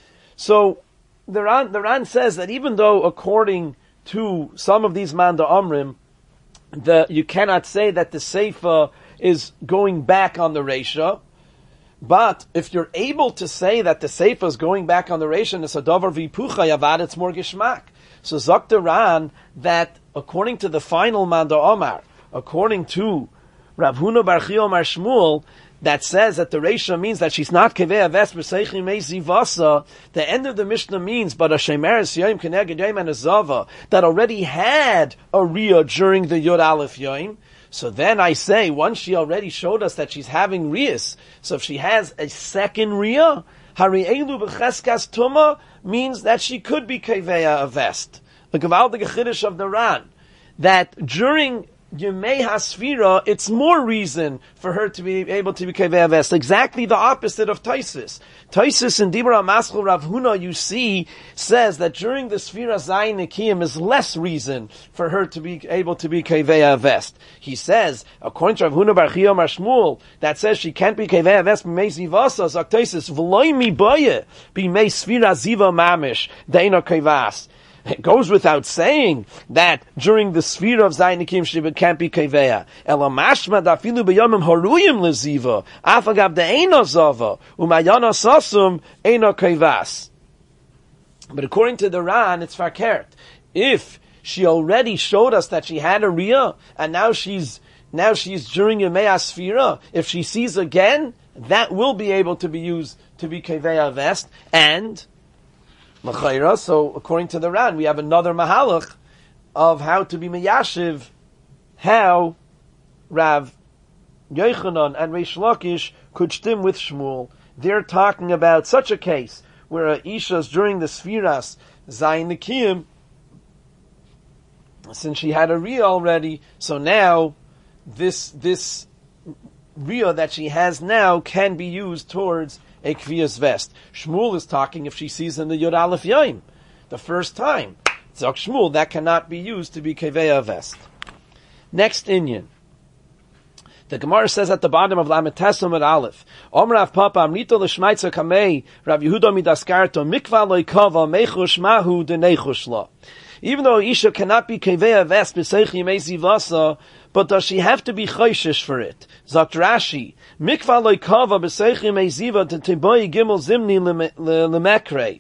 So the Ran, the Ran says that even though according to some of these Manda Amrim, the you cannot say that the Seifa is going back on the Reisha, but if you're able to say that the Seifa is going back on the Reisha and it's a Davar V'Hipuchai Yavad, it's more Gishmak. So Zok the Ran that according to the final Manda Omar, according to Rav Huna Bar Chi Omar Shmuel, that says that the Reisha means that she's not Kevei Aves B'Seichi Mei Zivasa, the end of the Mishnah means, but a Shemeres Yoim Keneged Yoim and a Zava, that already had a Riyah during the Yud Aleph Yoim. So then I say, once she already showed us that she's having Riyas, so if she has a second Riyah, Hari Elu B'Cheskas Tuma, means that she could be Kevei Aves. The Gavaldige Chiddush of the Ran, that during Yemei Hasfira, it's more reason for her to be able to be Kevei Aves. Exactly the opposite of Taisis. Taisis in Dibra Maschel Rav Huna, you see, says that during the Sfira Zayin Nikiyim is less reason for her to be able to be Kevei Aves. He says, according to Rav Huna Bar Chi Omar Shmuel, that says she can't be Kevei Aves b'mei Zivasa, Zak Taisis, V'loi mi boye, b'mei Sfira Ziva Mamish, Deina Kevas. It goes without saying that during the sphere of Zayin Nikim she can't be Keveya. Ela mashma dafilu b'yomim haruyim leziva, afagav de'ena zava, umayana sasum ena kevas. But according to the Ran, it's fakert. If she already showed us that she had a riyah, and now she's now she's during Yemei Asfira, if she sees again, that will be able to be used to be Keveya vest, and so according to the Ran, we have another mahalach of how to be meyashiv, how Rav Yochanan and Reish Lakish could stim with Shmuel. They're talking about such a case where a Isha's during the Sfiras Zayin Nikiyim, since she had a Riyah already, so now this this Riyah that she has now can be used towards a Kviyas vest. Shmuel is talking if she sees in the Yud Aleph Yom, the first time. Zok Shmuel, that cannot be used to be Keveya vest. Next inyan. The Gemara says at the bottom of Lamed Tesum at Aleph, Omer Rav Papa Amrito l'shmaitza kamei Rav Yehuda midaskarto mikva lo ikava mechush mahu denechush la. Even though Isha cannot be Keveya vest b'seich yimei zivasa, but does she have to be chayshish for it? Zakt Rashi, mikva loy kava b'seichim eziva t'tiboi gimel zimni lemekre.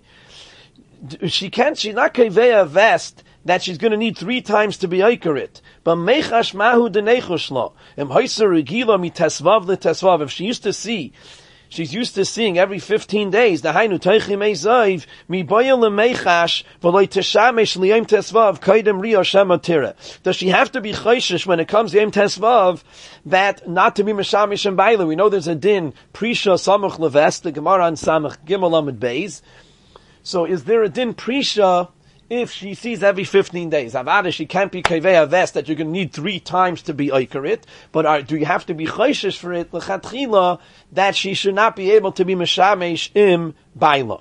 She can't, she's not kaveh a vest that she's going to need three times to be oikarit. But mechash mahu denechushla. Im hoyser regila mi tesvav le tesvav. If she used to see, she's used to seeing every fifteen days. The hainu teichim ezayv mi boyel le mechash v'loy teshamesh liyem tesvav kaidem rio shematira. Does she have to be chayshish when it comes to yem tesvav that not to be meshamish and baila? We know there's a din prisha samach levest the Gemara on samach gimel amid beis. So is there a din prisha if she sees every fifteen days? Avada, she can't be kaveh vest that you're going to need three times to be oikarit, but are, do you have to be chayshish for it, l'chatchila, that she should not be able to be meshamesh im baila?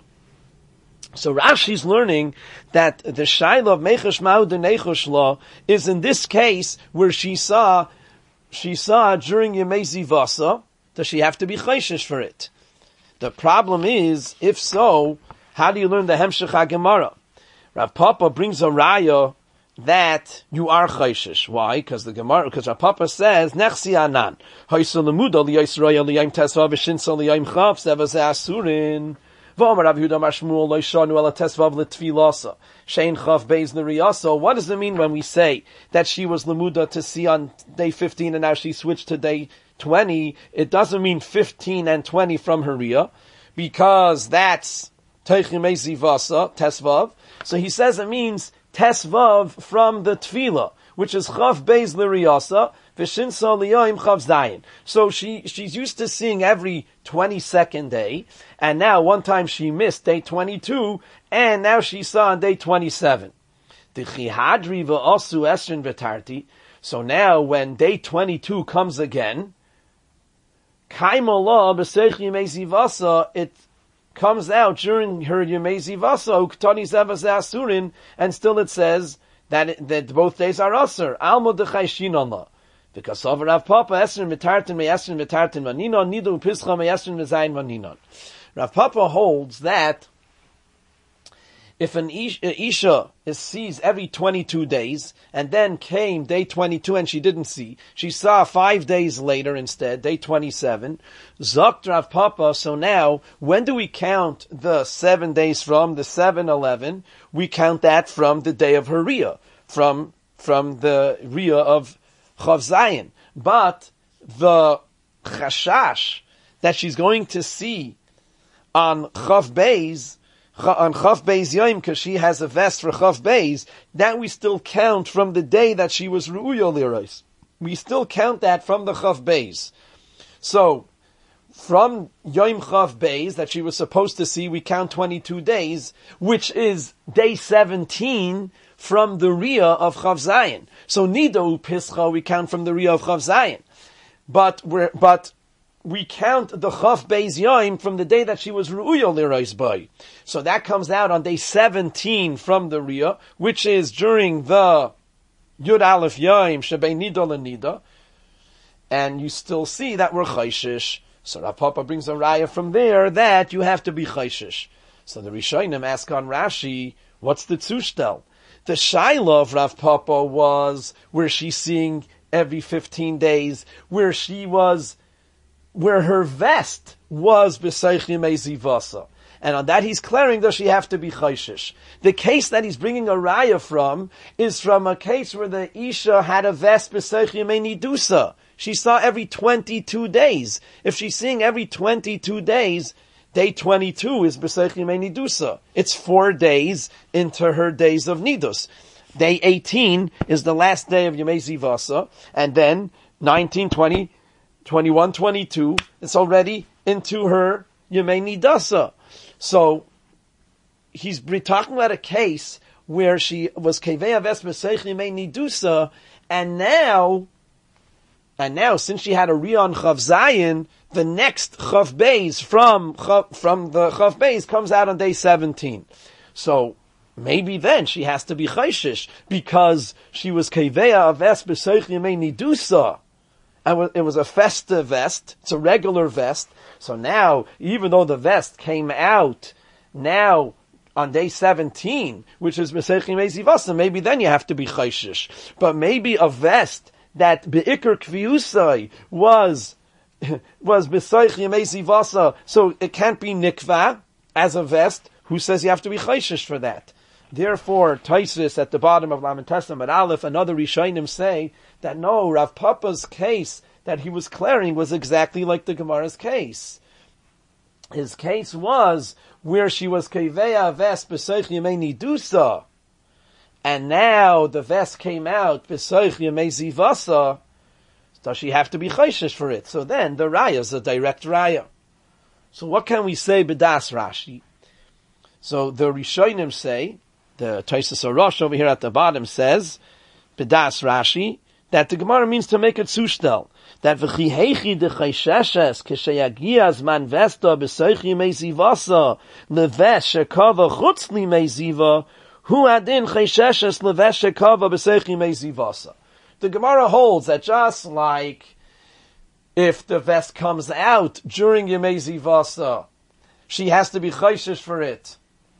So Rashi's learning that the shaila of mechash ma'ud nechush law is in this case where she saw, she saw during Yemei Zivasa, does she have to be chayshish for it? The problem is, if so, how do you learn the Hemshech HaGemara? Rav Papa brings a raya that you are chayshish. Why? Because the Gemara, because Rav Papa says, Nechsi anan, Hoysa lemuda liyisraya liyayim tesva v'shinsa liyayim chav sevaz asurin. V'omar Rav Yehuda Mashmuel loyshanu ala tesvav l'tfilasa. Shein chav beis neriyasa. What does it mean when we say that she was lemuda to see on day fifteen and now she switched to day twenty? It doesn't mean fifteen and twenty from her riyah, because that's Teichim Ezivasa, Tesvav. So he says it means Tesvav from the Tefillah, which is Chav Beis L'Riyasa, V'Shinsa L'Yoim Chav Zayin. So she, she's used to seeing every twenty-second day, and now one time she missed day twenty-two, and now she saw on day twenty-seven. D'chihadri v'osu esrin v'tarti. So now when day twenty-two comes again, Kaimolah B'Seichim Ezivasa, it comes out during her Yemei Zivasa, Uktani Zevaz Asurin, and still it says that it, that both days are Asur. Alma Dechai Shinonla. Because of Rav Papa, Esrin Mitartin, Me Esrin Mitartin Maninon, Nidu Pischa, Me Esrin Mizayin Maninon. Rav Papa holds that if an Isha is, sees every twenty-two days, and then came day twenty-two and she didn't see, she saw five days later instead, day twenty-seven, Zokt Rav Papa, so now, when do we count the seven days from, the seven eleven? We count that from the day of her Riyah, from, from the Riyah of Chav Zayin. But the Chashash that she's going to see on Chav Beis, on Chav Beis Yom, because she has a vest for Chav Beis, that we still count from the day that she was Ru'uyo Liros. We still count that from the Chav Beis. So, from Yom Chav Beis, that she was supposed to see, we count twenty-two days, which is day seventeen from the Riyah of Chav Zayin. So, Nido Pischa, we count from the Riyah of Chav Zayin. But, we're, but, we count the Chav Beis Yom from the day that she was Ru'uyo Liros by. So that comes out on day seventeen from the Riyah, which is during the Yud Aleph Yom Shebei Nida L'Nida, and you still see that we're chayshish. So Rav Papa brings a raya from there that you have to be chayshish. So the Rishonim ask on Rashi, what's the tzushtel? The shaila of Rav Papa was where she's seeing every fifteen days, where she was where her vest was b'seichim ezivasa. And on that he's clearing, does she have to be chayshish? The case that he's bringing a raya from is from a case where the Isha had a vest b'seichim nidusa. She saw every twenty-two days. If she's seeing every twenty-two days, day twenty-two is b'seichim nidusa. It's four days into her days of nidus. Day eighteen is the last day of Yemei Zivasa, and then nineteen, twenty, twenty-one, twenty-two, it's already into her Yemei Nidasa. So, he's talking about a case where she was Kevei Aves B'Seich Yemei Nidusa, and now, and now, since she had a Riyah Chav Zayin, the next Chav Beis from, from the Chav Beis comes out on day seventeen. So, maybe then she has to be Chayshish, because she was Kevei Aves B'Seich Yemei Nidusa. And it was a festive vest. It's a regular vest. So now, even though the vest came out now on day seventeen, which is Mesech Yemei Zivasa, maybe then you have to be chayshish. But maybe a vest that Be'ikr Kviusai was, was B'Soich Yemei Zivasa, so it can't be Nikva as a vest. Who says you have to be chayshish for that? Therefore, Taisus at the bottom of Lamed Testament Aleph and other Rishonim say that no, Rav Papa's case that he was clearing was exactly like the Gemara's case. His case was where she was Keveya vest B'Soich Yemei Nidusa, and now the vest came out B'Soich Yemei Zivasa. Does she have to be chayshish for it? So then the raya is a direct raya. So what can we say b'das Rashi? So the Rishonim say, the Taisus Arosh over here at the bottom says, b'das Rashi, that the Gemara means to make it zushtel. That v'chi heichi de chayshes k'sheyagia zman vesta b'soich yimei zivasa levesh shekava chutz limei ziva hu adin chayshes levesh shekava b'soich yimei zivasa. The Gemara holds that just like if the vest comes out during yimei zivasa, she has to be chayshes for it.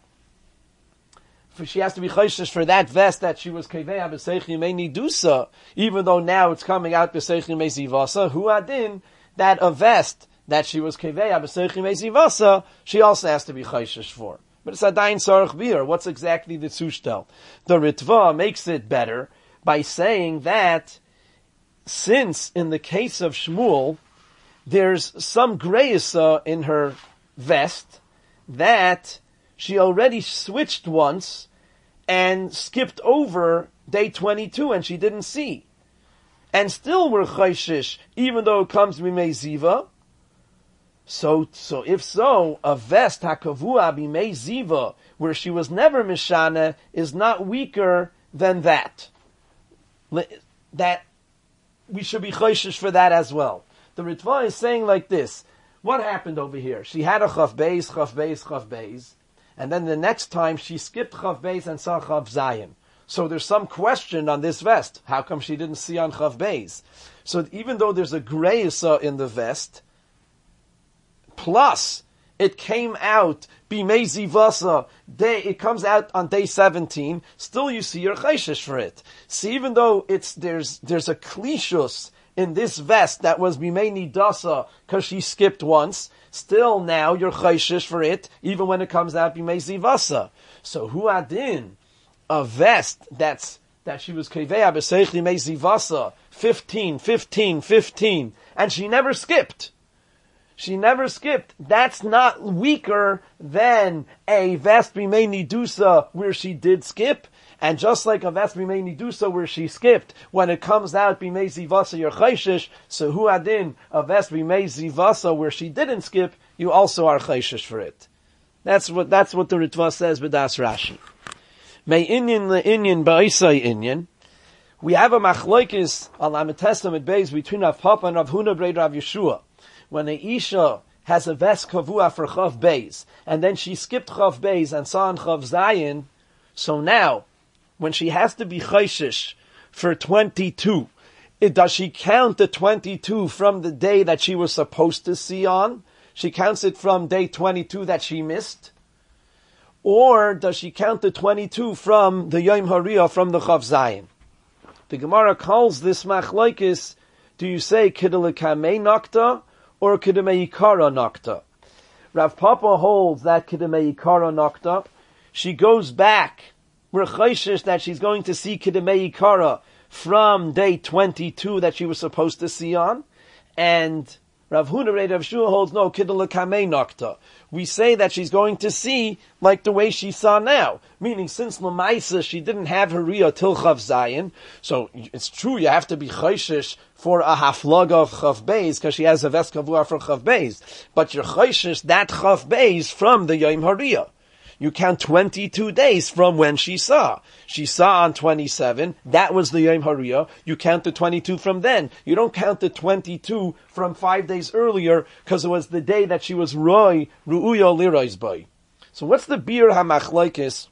She has to be chayshish for that vest that she was keveya b'seich yimei nidusa, even though now it's coming out b'seich yimei zivasa. Hu adin, that a vest that she was keveya b'seich yimei zivasa, she also has to be chayshish for. But it's adayin sarach bir. What's exactly the tzushtel? The Ritva makes it better by saying that since in the case of Shmuel there's some greyisa in her vest that she already switched once and skipped over day twenty-two and she didn't see. And still we're chayshish, even though it comes b'mei ziva. So, so if so, a vest hakavua b'mei ziva, where she was never mishana, is not weaker than that. That we should be chayshish for that as well. The Ritva is saying like this. What happened over here? She had a chaf beis, chaf beis, chaf beis. And then the next time she skipped Chav Beis and saw Chav Zayin. So there's some question on this vest. How come she didn't see on Chav Beis? So even though there's a greyisa in the vest, plus it came out Bimei Zivasa, day, it comes out on day seventeen, still you see your chayshish for it. See, even though it's, there's, there's a klishus in this vest that was Bimei Nidasa, because she skipped once, still now you're chayshish for it, even when it comes out b'mei zivasa. So hu adin, a vest that's that she was keveya b'seich b'mei zivasa, fifteen, fifteen, fifteen, and she never skipped. She never skipped. That's not weaker than a vest b'mei nidusa where she did skip. And just like a vest b'mei nidusa where she skipped, when it comes out b'mei zivasa you're chayshish, so hu adin, a vest b'mei zivasa where she didn't skip, you also are chayshish for it. That's what, that's what the Ritva says b'das Rashi. May inyan le inyan ba'isai inyan. We have a machlokes on Lamed Testament Beis between Rav Papa and Rav Huna Brei Rav Yeshua. When a isha has a vest kavua for Chav Beis, and then she skipped Chav Beis and saw on Chav Zayin, so now, when she has to be chayshish for twenty-two, it, does she count the twenty-two from the day that she was supposed to see on? She counts it from day twenty-two that she missed? Or does she count the twenty-two from the Yom Hariyah, from the Chav Zayin? The Gemara calls this machlokes, do you say Kidelekamei Nokta or Kidemei Ikara Nokta? Rav Papa holds that Kidemei Ikara Nokta. She goes back. We're chayshish that she's going to see Kidemei Ikara from day twenty-two that she was supposed to see on. And Rav Huna Rav Shua holds no, Kidelekamei Nokta. We say that she's going to see like the way she saw now. Meaning since Lamaisa she didn't have her Riyah till Chav Zayin. So it's true you have to be chayshish for a haflag of Chav Beis because she has a vest kavua for Chav Beis. But you're chayshish that Chav Beis from the Yom Hariyah. You count twenty-two days from when she saw. She saw on twenty-seven. That was the Yom Hariyah. You count the twenty-two from then. You don't count the twenty-two from five days earlier because it was the day that she was Roy, Ru'uya Lirois Bay. So what's the Bir HaMachlokes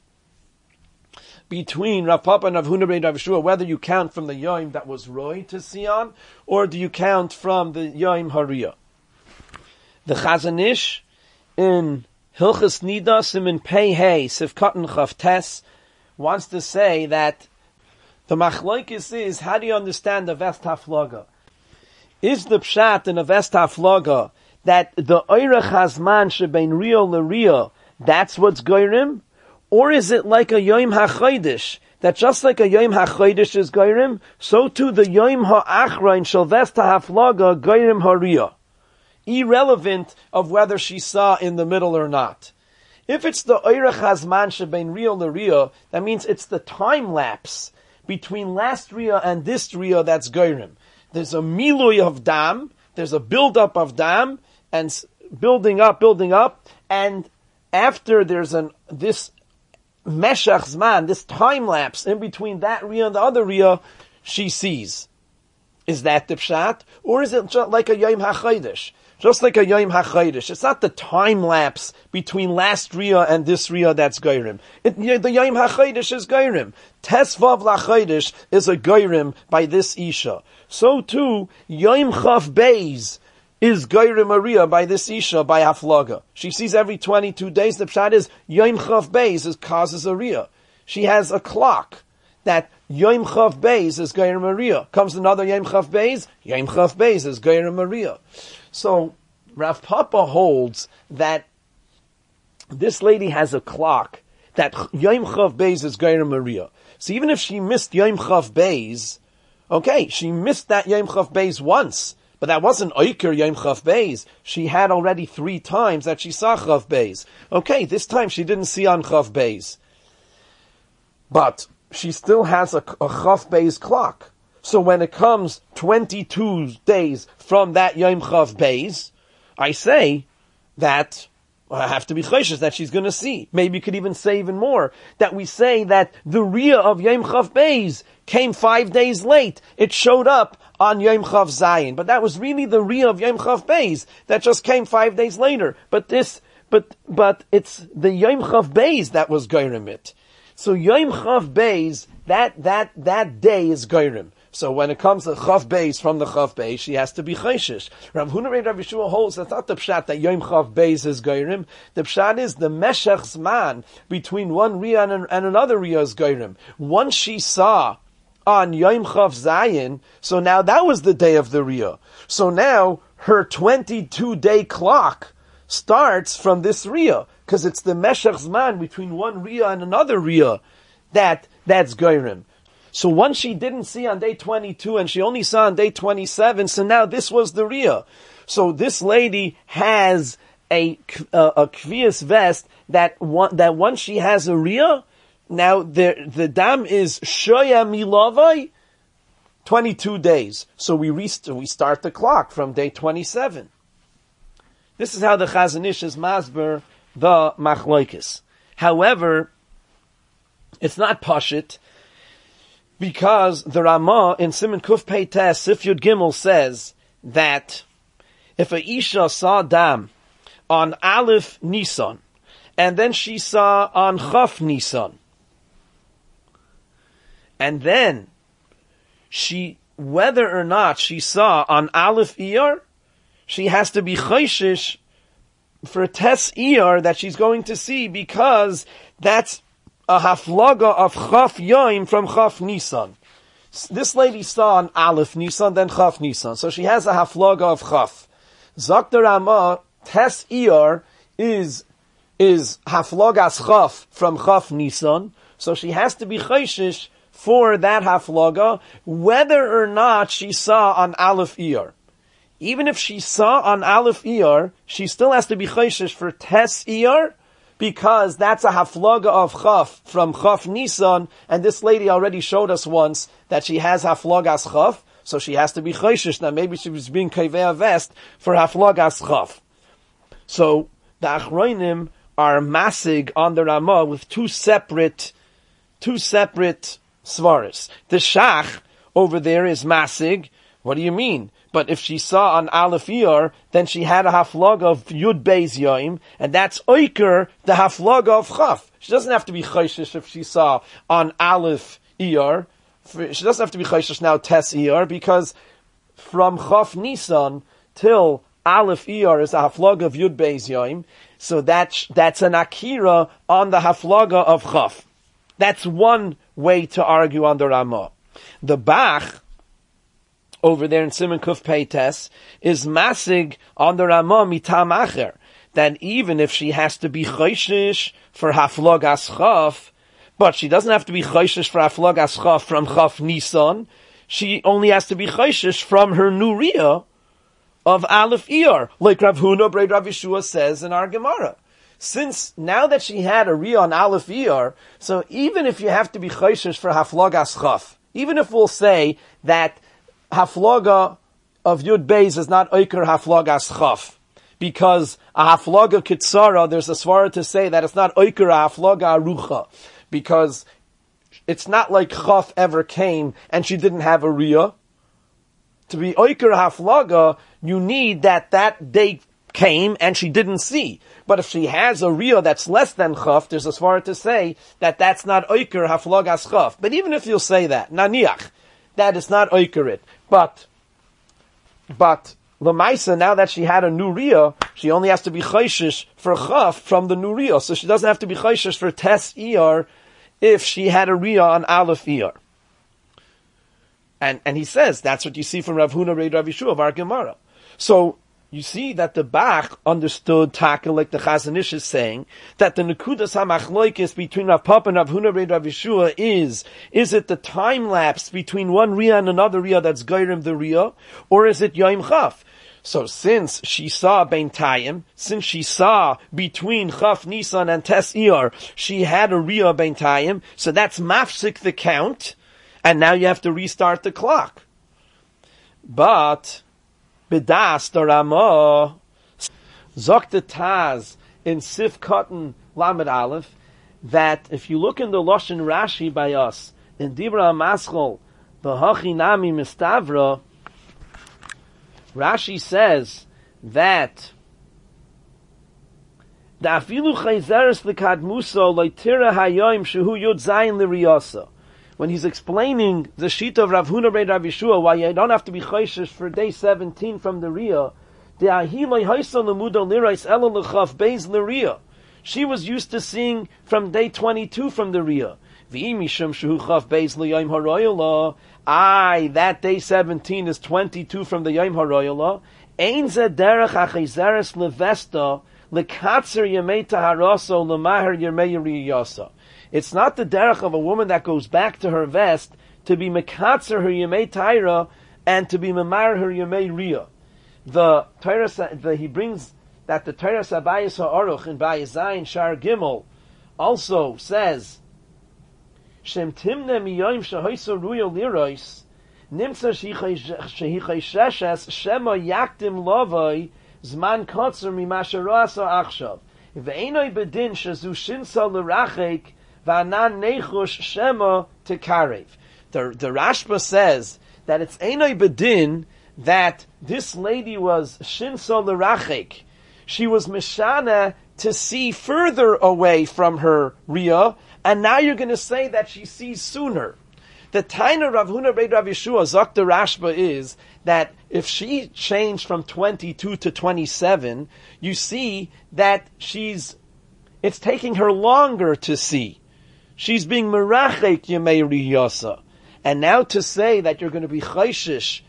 between Rav Papa and Rav Huna ben Rav Shua, whether you count from the Yom that was Roy to see on, or do you count from the Yom Hariyah? The Chazon Ish in Hilchas Nida Simin Pei Hey Sivkatan Chav Tes wants to say that The machlokes is, how do you understand the Vest Haflaga? Is the pshat in the Vest Haflaga that the Oirach Hazman shebein Rio l'Rio, that's what's Goyrim? Or is it like a Yom HaChodesh, that just like a Yom HaChodesh is Goyrim, so too the Yom HaAchrain shel Vest Haflaga Goyrim HaRio? Irrelevant of whether she saw in the middle or not. If it's the Oirach Hazman shebein Rio l'Rio, that means it's the time lapse between last Rio and this Rio that's Goyrim. There's a milui of dam, there's a build-up of dam, and building up, building up, and after there's an, this meshach zman, this time lapse in between that Rio and the other Rio, she sees. Is that the pshat? Or is it just like a Yom HaChodesh? Just like a Yom HaChodesh. It's not the time lapse between last Rio and this Rio that's Goyrim. It, the Yom HaChodesh is Goyrim. Tesvav LaChodesh is a Goyrim by this Isha. So too, Yom Chav Beis is Goyrim Maria by this Isha, by Haflaga. She sees every twenty-two days. The pshat is Yom Chav Beis is causes a Ria. She has a clock that Yom Chav Beis is Goyrim Maria. Comes another Yom Chav Beis, Yom Chav Beis is Goyrim Maria. So Rav Papa holds that this lady has a clock that Yom Chav Beis is Goyrim Maria. So even if she missed Yom Chav Beis, okay, she missed that Yom Chav Beis once, but that wasn't Oiker Yom Chav Beis. She had already three times that she saw Chav Beis. Okay, this time she didn't see on Chav Beis. But she still has a, a Chav Beis clock. So when it comes twenty-two days from that Yom Chav Beis, I say that I have to be chayshish that she's going to see. Maybe you could even say even more, that we say that the Riyah of Yom Chav Beis came five days late. It showed up on Yom Chav Zayin, but that was really the Riyah of Yom Chav Beis that just came five days later. But this, but but it's the Yom Chav Beis that was Goyrim it. So Yom Chav Beis, that that that day is Goyrim. So when it comes to Chav Beis from the Chav Beis, she has to be chayshish. Rav Huna Reid Rav Yeshua holds that's not the pshat that Yom Chav Beis is Goyrim. The pshat is the Meshach Zman between one Riyah and, and another Riyah is Goyrim. Once she saw on Yom Chav Zayin, so now that was the day of the Riyah. So now her twenty-two day clock starts from this Riyah, because it's the Meshach Zman between one Riyah and another Riyah that that's Goyrim. So once she didn't see on day twenty-two and she only saw on day twenty-seven, so now this was the Riyah. So this lady has a, a, a Kvias vest that one, that once she has a Riyah, now the, the dam is Shoya Milavai, twenty-two days. So we rest, we start the clock from day twenty-seven. This is how the Chazon Ish is masber the machlokes. However, it's not pashit, because the Ramah in Siman Kuf Pei Tes Sif Yud Gimel says that if a Isha saw dam on Aleph Nisan, and then she saw on Chaf Nisan, and then she, whether or not she saw on Aleph Iyar, she has to be chayshish for Tes Iyar that she's going to see, because that's a haflaga of Chaf Yoim from Chaf Nisan. This lady saw on Aleph Nisan, then Chaf Nisan. So she has a haflaga of Chaf. Zakta Ramah, Tes Iyar is, is haflagas Chaf from Chaf Nisan. So she has to be chayshish for that haflaga, whether or not she saw on Aleph Iyar. Even if she saw on Aleph Iyar, she still has to be chayshish for Tes Iyar, because that's a haflaga of Chaf from Chaf Nisan, and this lady already showed us once that she has haflagas Chaf, so she has to be chayshish. Now maybe she was being kaveh vest for haflagas Chaf. So the Achronim are masig on the Ramah with two separate, two separate svaris. The Shach over there is masig. What do you mean? But if she saw on Aleph Iyar, then she had a haflaga of Yud Beis Yoim, and that's Oiker, the haflaga of Chaf. She doesn't have to be chayshish if she saw on Aleph Iyar. She doesn't have to be chayshish now Tes Iyar, because from Chaf Nisan till Aleph Iyar is a haflaga of Yud Beis Yoim, so that's, that's an akira on the haflaga of Chaf. That's one way to argue on the Ramah. The Bach, over there in Siman Kuf Peites, is masig on the Ramah mitam acher, that even if she has to be choishish for haflog aschaf, but she doesn't have to be choishish for haflog aschaf from Chaf Nisan, she only has to be choishish from her nuriya of Aleph Iyar, like Rav Huna Brei Rav Yeshua says in our Gemara. Since now that she had a riyah on Aleph Iyar, so even if you have to be choishish for haflog aschaf, even if we'll say that haflaga of Yud Beis is not oiker haflag aschaf, because a haflaga kitzara, there's a svara to say that it's not oiker a haflaga arucha, because it's not like chaf ever came and she didn't have a riyah. To be oiker haflaga, you need that that day came and she didn't see. But if she has a riyah that's less than chaf, there's a svara to say that that's not oiker haflag aschaf. But even if you'll say that, naniach, that is not oikerit. But, but, Lamaisa, now that she had a new riyah, she only has to be chayshish for chaf from the new riyah. So she doesn't have to be chayshish for tes iyar if she had a riyah on aleph iyar. And, and he says, that's what you see from Rav Huna Reid Rav Yeshua of our Gemara. So, you see that the Bach understood Taka, like the Chazon Ish is saying, that the Nekudas HaMachloikis between Rav Papa and Rav Huna Reid Rav Yeshua is, is it the time lapse between one Riyah and another Riyah that's Geirim the Riyah, or is it Yom Chaf? So since she saw Bein Tayim, since she saw between Chaf Nisan and Tes Iyar, she had a Riyah Bein Tayim, so that's mafsik the count, and now you have to restart the clock. But Bedas the Ramah, Zok the Taz in Sif Cotton Lamed Aleph, that if you look in the Lashon Rashi by us, in Dibra Maschol, the Hachinami Mistavra, Rashi says that the Afilu Chayzeres L'Kadmuso Leitira Hayoim Shehu Yud Zayin L'Riyasa. When he's explaining the sheet of Rav Huna Reid Rav Yeshua, why you don't have to be chayshish for day seventeen from the Riyah, she was used to seeing from day twenty-two from the Riyah. Aye, that day seventeen is twenty-two from the Yom HaRoyala. Ein ze derech achizeres levesta lekatzer yemei taharaso lemaher yemei riyasa. It's not the derech of a woman that goes back to her vest to be mekatzer her yemei taira and to be memar her yemei riyah. The Torah, the, he brings that the Torah Sabayis HaAruch in Bayis Zayin Shar Gimel also says, Shem timne miyoim shehoyso ruyo lirois, nimtza shehi chayshes shema yaktim lovoi, zman kotzer mimasharoasa achshav. Ve'enoi bedin shezu shinsa l'rachek, v'anan nechush shema tekarev. The, the Rashba says that it's enoi bedin that this lady was shinsa l'rachek. She was mishana to see further away from her riyah, and now you're going to say that she sees sooner. The Taina Rav Huna Reid Rav Yeshua Zakta Rashba is that if she changed from twenty-two to twenty-seven, you see that she's, it's taking her longer to see. She's being merachek yemei riyasa. And now to say that you're going to be chayshish,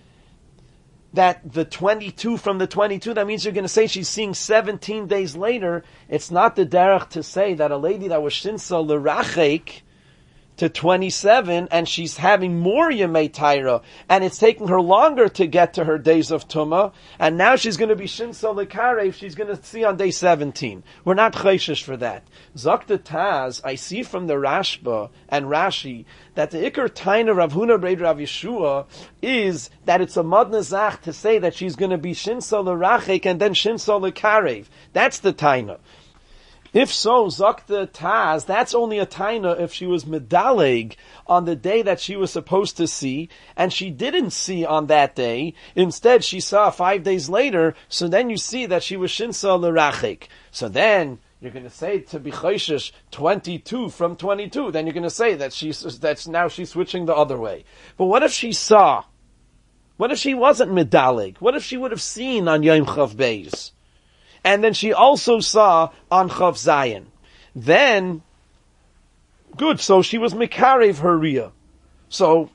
that the twenty-two from the twenty-two, that means you're going to say she's seeing seventeen days later. It's not the derech to say that a lady that was shinsa l'rachek to twenty-seven and she's having more yemei taira and it's taking her longer to get to her days of tumah, and now she's going to be shinsa l'karev, she's going to see on day seventeen. We're not chayshish for that. Zakta Taz, I see from the Rashba and Rashi that the Iker Taina Rav Huna Reid Rav Yeshua is that it's a madnazach to say that she's going to be shinsa l'rachek and then shinsa l'karev. That's the Taina. If so, Zakta Taz, that's only a taina if she was medaleg on the day that she was supposed to see, and she didn't see on that day. Instead, she saw five days later, so then you see that she was shinsa l'rachek. So then, you're going to say to be chayshish twenty-two from twenty-two, then you're going to say that she's, that's now she's switching the other way. But what if she saw? What if she wasn't medaleg? What if she would have seen on Yom Chav Beis? And then she also saw on Chav Zayin. Then, good, so she was mekarev her riyah. So,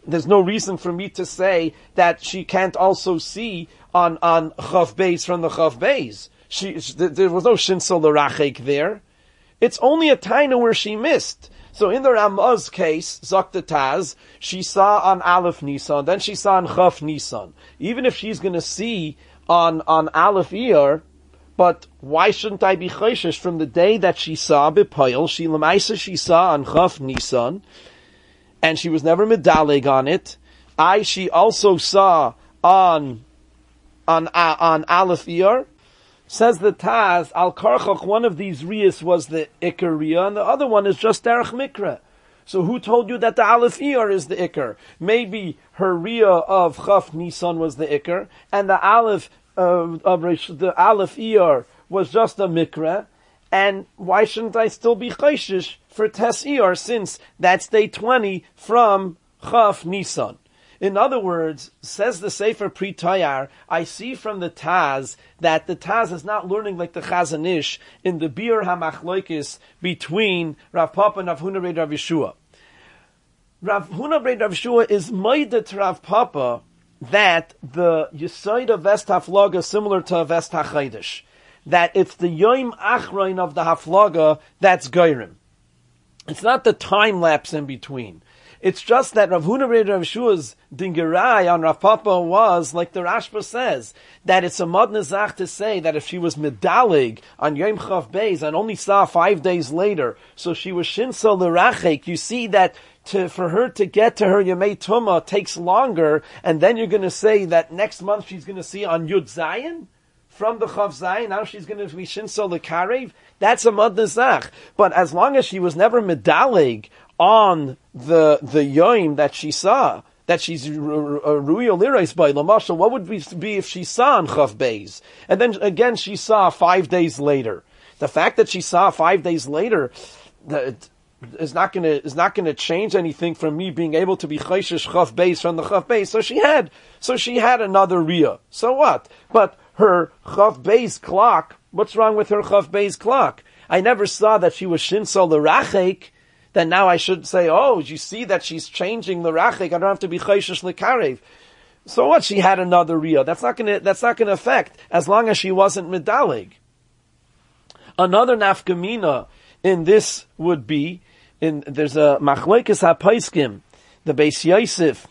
there's no reason for me to say that she can't also see on, on Chav Beis from the Chav Beis. She, there was no Shinsol L'Rachek there. It's only a Taina where she missed. So in the Ramah's case, Zakta Taz, she saw on Aleph Nisan, then she saw on Chav Nisan. Even if she's going to see on, on Aleph Iyar, but why shouldn't I be chayshish from the day that she saw B'Poyel, she Lamaisa she saw on Chav Nisan, and she was never medaleg on it. I, she also saw on, on, uh, on Aleph Iyar. Says the Taz, Al Karchach, one of these riyas was the Iker Riyah, and the other one is just Derech Mikra. So who told you that the Aleph Iyar is the Iker? Maybe her Riyah of Chaf Nisan was the Iker, and the Aleph of, of the Aleph Iyar was just a Mikra, and why shouldn't I still be Chayshish for Tes Iyar, since that's day twenty from Chaf Nisan? In other words, says the Sefer Pri Tayar, I see from the Taz that the Taz is not learning like the Chazon Ish in the Bir HaMachloikis between Rav Papa and Rav Huna B'rei Rav Yeshua. Rav Huna B'rei Rav Yeshua is Maida to Rav Papa that the Yesod of Vest Haflaga is similar to Vest HaChaydish. That it's the Yom Achrein of the Haflaga that's Geirim. It's not the time lapse in between. It's just that Rav Huna B'rei Rav Yeshua's dingerai on Rav Papa was, like the Rashba says, that it's a mod nezach to say that if she was medalig on Yom Chav Beis and only saw five days later, so she was shinso l'rachek, you see that to, for her to get to her Yemei Tumah takes longer, and then you're going to say that next month she's going to see on Yud Zayin? From the Chav Zayin, now she's going to be shinso l'karev? That's a mod nezach. But as long as she was never medalig on the the yoim that she saw, that she's ru'yo lirais by Lamashal, what would it be if she saw on Chav Beis? And then again she saw five days later. The fact that she saw five days later that is not going to is not going to change anything from me being able to be chayshish Chav Beis from the Chav Beis. So she had so she had another riyah. So what? But her Chav Beis clock, what's wrong with her Chav Beis clock? I never saw that she was shinsol l'rachek. Then now I should say, oh, you see that she's changing the rachik. I don't have to be chayshish l'karev. So what? She had another riyah. That's not gonna, that's not gonna affect, as long as she wasn't medalig. Another nafkamina in this would be, in, there's a machlokes hapaiskim, the Beis Yosef,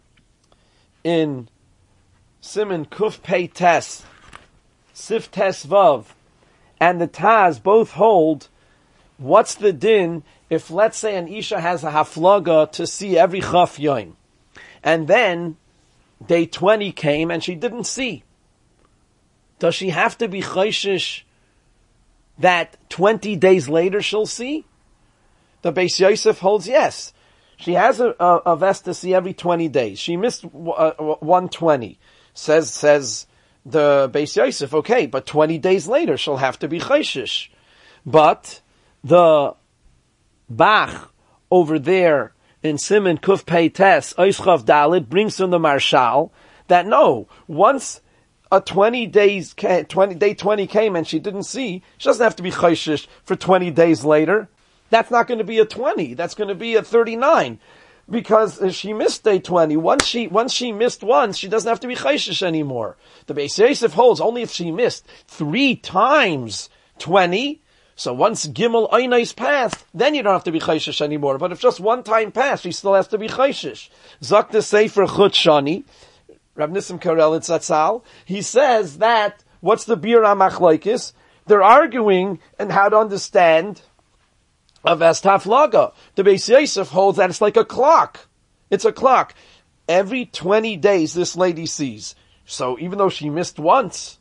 in Siman Kuf Pei Tes, Sif Tes Vav, and the Taz both hold, what's the din if, let's say, an Isha has a haflaga to see every Chaf Yoim, and then day twenty came and she didn't see? Does she have to be chayshish that twenty days later she'll see? The Beis Yosef holds yes. She has a, a, a vest to see every twenty days. She missed uh, one twenty. Says, says the Beis Yosef, okay, but twenty days later she'll have to be chayshish. But the Bach over there in Siman Kuf Pei Tes, Oischav Dalit, brings from the Marshal that no, once a twenty days, twenty, day twenty came and she didn't see, she doesn't have to be chayshish for twenty days later. That's not going to be a twenty, that's going to be a thirty-nine. Because she missed day twenty. Once she, once she missed once, she doesn't have to be chayshish anymore. The Beis Yosef holds only if she missed three times twenty. So once Gimel Einais passed, then you don't have to be chayshish anymore. But if just one time passed, she still has to be chayshish. Zak the Sefer Chut Shani, Rab Nissim Karel Zatzal, he says that, what's the Bir HaMachloikis? They're arguing and how to understand a Vest Haflaga. The Beis Yosef holds that it's like a clock. It's a clock. Every twenty days this lady sees. So even though she missed once,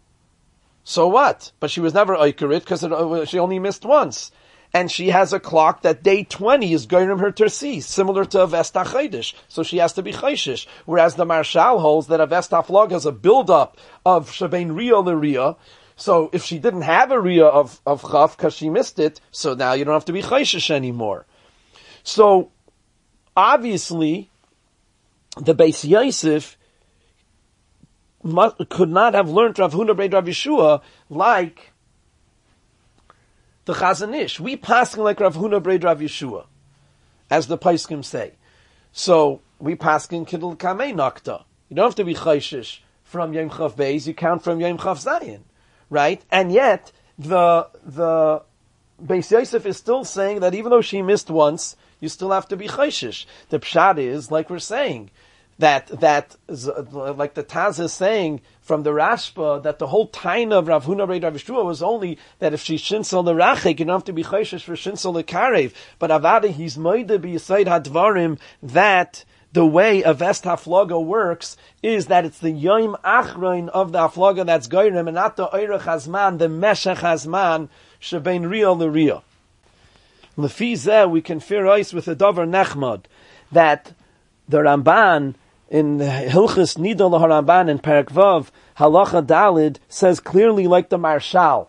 so what? But she was never Oikarit because she only missed once. And she has a clock that day twenty is Geirim her to see, similar to a Vest HaChaydish. So she has to be Chayshish. Whereas the Marshal holds that a Vest HaFlag has a build-up of Shabein Riyah l'Riyah. So if she didn't have a Riyah of, of Chaf because she missed it, so now you don't have to be Chayshish anymore. So, obviously, the Beis Yosef could not have learned Rav Huna B'rei Rav Yeshua like the Chazon Ish. We passing like Rav Huna B'rei Rav Yeshua, as the Paiskim say. So we paskin kidul kamei nakta. You don't have to be chayshish from Yom Chav Beis, you count from Yom Chav Zayin, right? And yet, the, the, Beis Yosef is still saying that even though she missed once, you still have to be chayshish. The pshat is, like we're saying, that, that, like the Taz is saying from the Rashba, that the whole taina of Rav Huna Rei Rav Yeshua was only that if she shinsel the rachik, you don't have to be chayshish for shinsel the karev. But avada, he's moide be yisayid hadvarim, that the way a vest haflaga works is that it's the yom achrein of the haflaga that's goyrim, and not the oirach hazman, the meshach hazman, shebein riyah l'riyah. Lefi zeh, we can fear ice with a davar nechmad, that the Ramban, in Hilchis Nida l'Haramban in Perek Vav, Halacha Dalid, says clearly like the Marshal,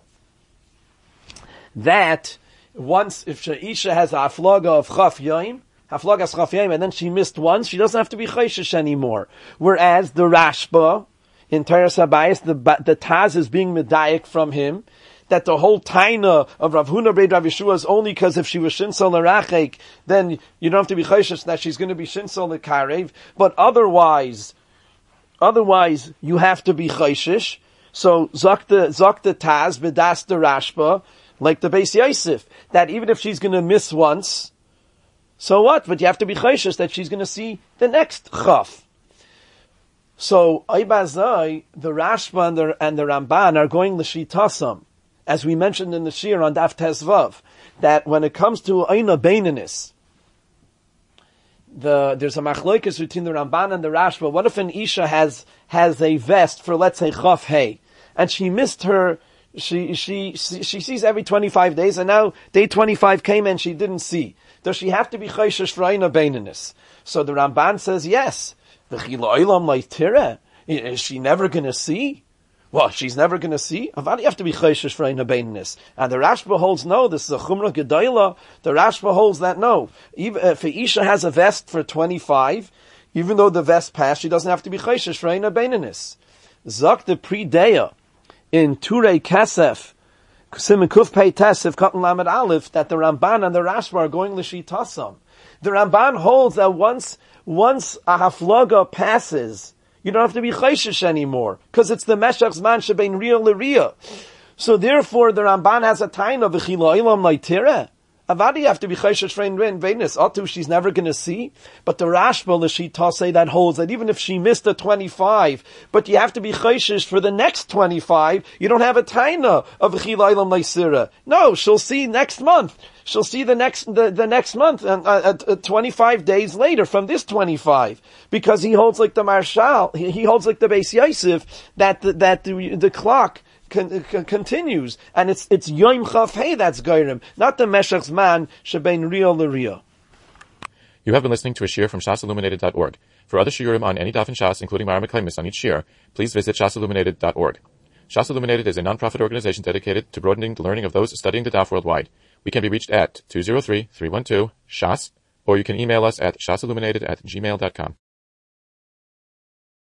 that once, if Isha has a haflaga of Chaf Yom, haflagas Chaf Yom, and then she missed once, she doesn't have to be chayshish anymore. Whereas the Rashba, in Teres HaBayis, the, the Taz is being medayik from him, that the whole taina of Rav Huna B'Rav Yeshua is only because if she was shinsel l'rachek, then you don't have to be chayshish that she's going to be shinsel l'karev. But otherwise, otherwise you have to be chayshish. So zok the zok the Taz b'das the Rashba, like the Beis Yosef, that even if she's going to miss once, so what? But you have to be chayshish that she's going to see the next chaf. So Aibazai, the Rashba and the, and the Ramban are going l'shitasam, as we mentioned in the Shir on Daf Tezvav, that when it comes to Eina Beinanis, the, there's a machlokes between the Ramban and the Rashba. What if an Isha has, has a vest for, let's say, Chaf Hey, and she missed her, she, she, she, she sees every twenty-five days, and now day twenty-five came and she didn't see. Does she have to be Chayshish for Eina Beinanis? So the Ramban says yes. The Chila Olam Leitira, is she never gonna see? Well, she's never going to see. Avadi, you have to be chayshish for Eina Beinanis. And the Rashba holds no. This is a chumrah gedayla. The Rashba holds that no. Even if Isha has a vest for twenty-five, even though the vest passed, she doesn't have to be chayshish for Eina Beinanis. Zak the pre-deya in Turei Kesef, Simen Kuf Pei Tesef, Katan Lamed Aleph, that the Ramban and the Rashba are going l'shitasam. The Ramban holds that once, once a haflaga passes, you don't have to be chayshish anymore, because it's the meshach zman shebein riyah l'riyah. So therefore, the Ramban has a taina of v'chila ilam l'tira. Avadi, you have to be chayshish for Eina Beinanis. Atu, she's never going to see. But the Rashba l'shita say that holds that even if she missed a twenty-five, but you have to be chayshish for the next twenty-five, you don't have a taina of v'chila ilam l'tira. No, she'll see next month. She'll see the next the, the next month, uh, uh, uh, twenty-five days later from this twenty-five, because he holds like the Marshal, he, he holds like the Beis Yosef that the, that the, the clock con, con, continues, and it's it's Yom Chav Hey that's Geirim, not the Meshach Zman shebein riyah l'riyah. You have been listening to a shir from shas illuminated dot org. For other shiurim on any daf in Shas, including Mara Mekaimis on each shir, please visit shas illuminated dot org. Shas Illuminated is a non-profit organization dedicated to broadening the learning of those studying the daf worldwide. We can be reached at two zero three, three one two, S H A S, or you can email us at shasilluminated at gmail dot com.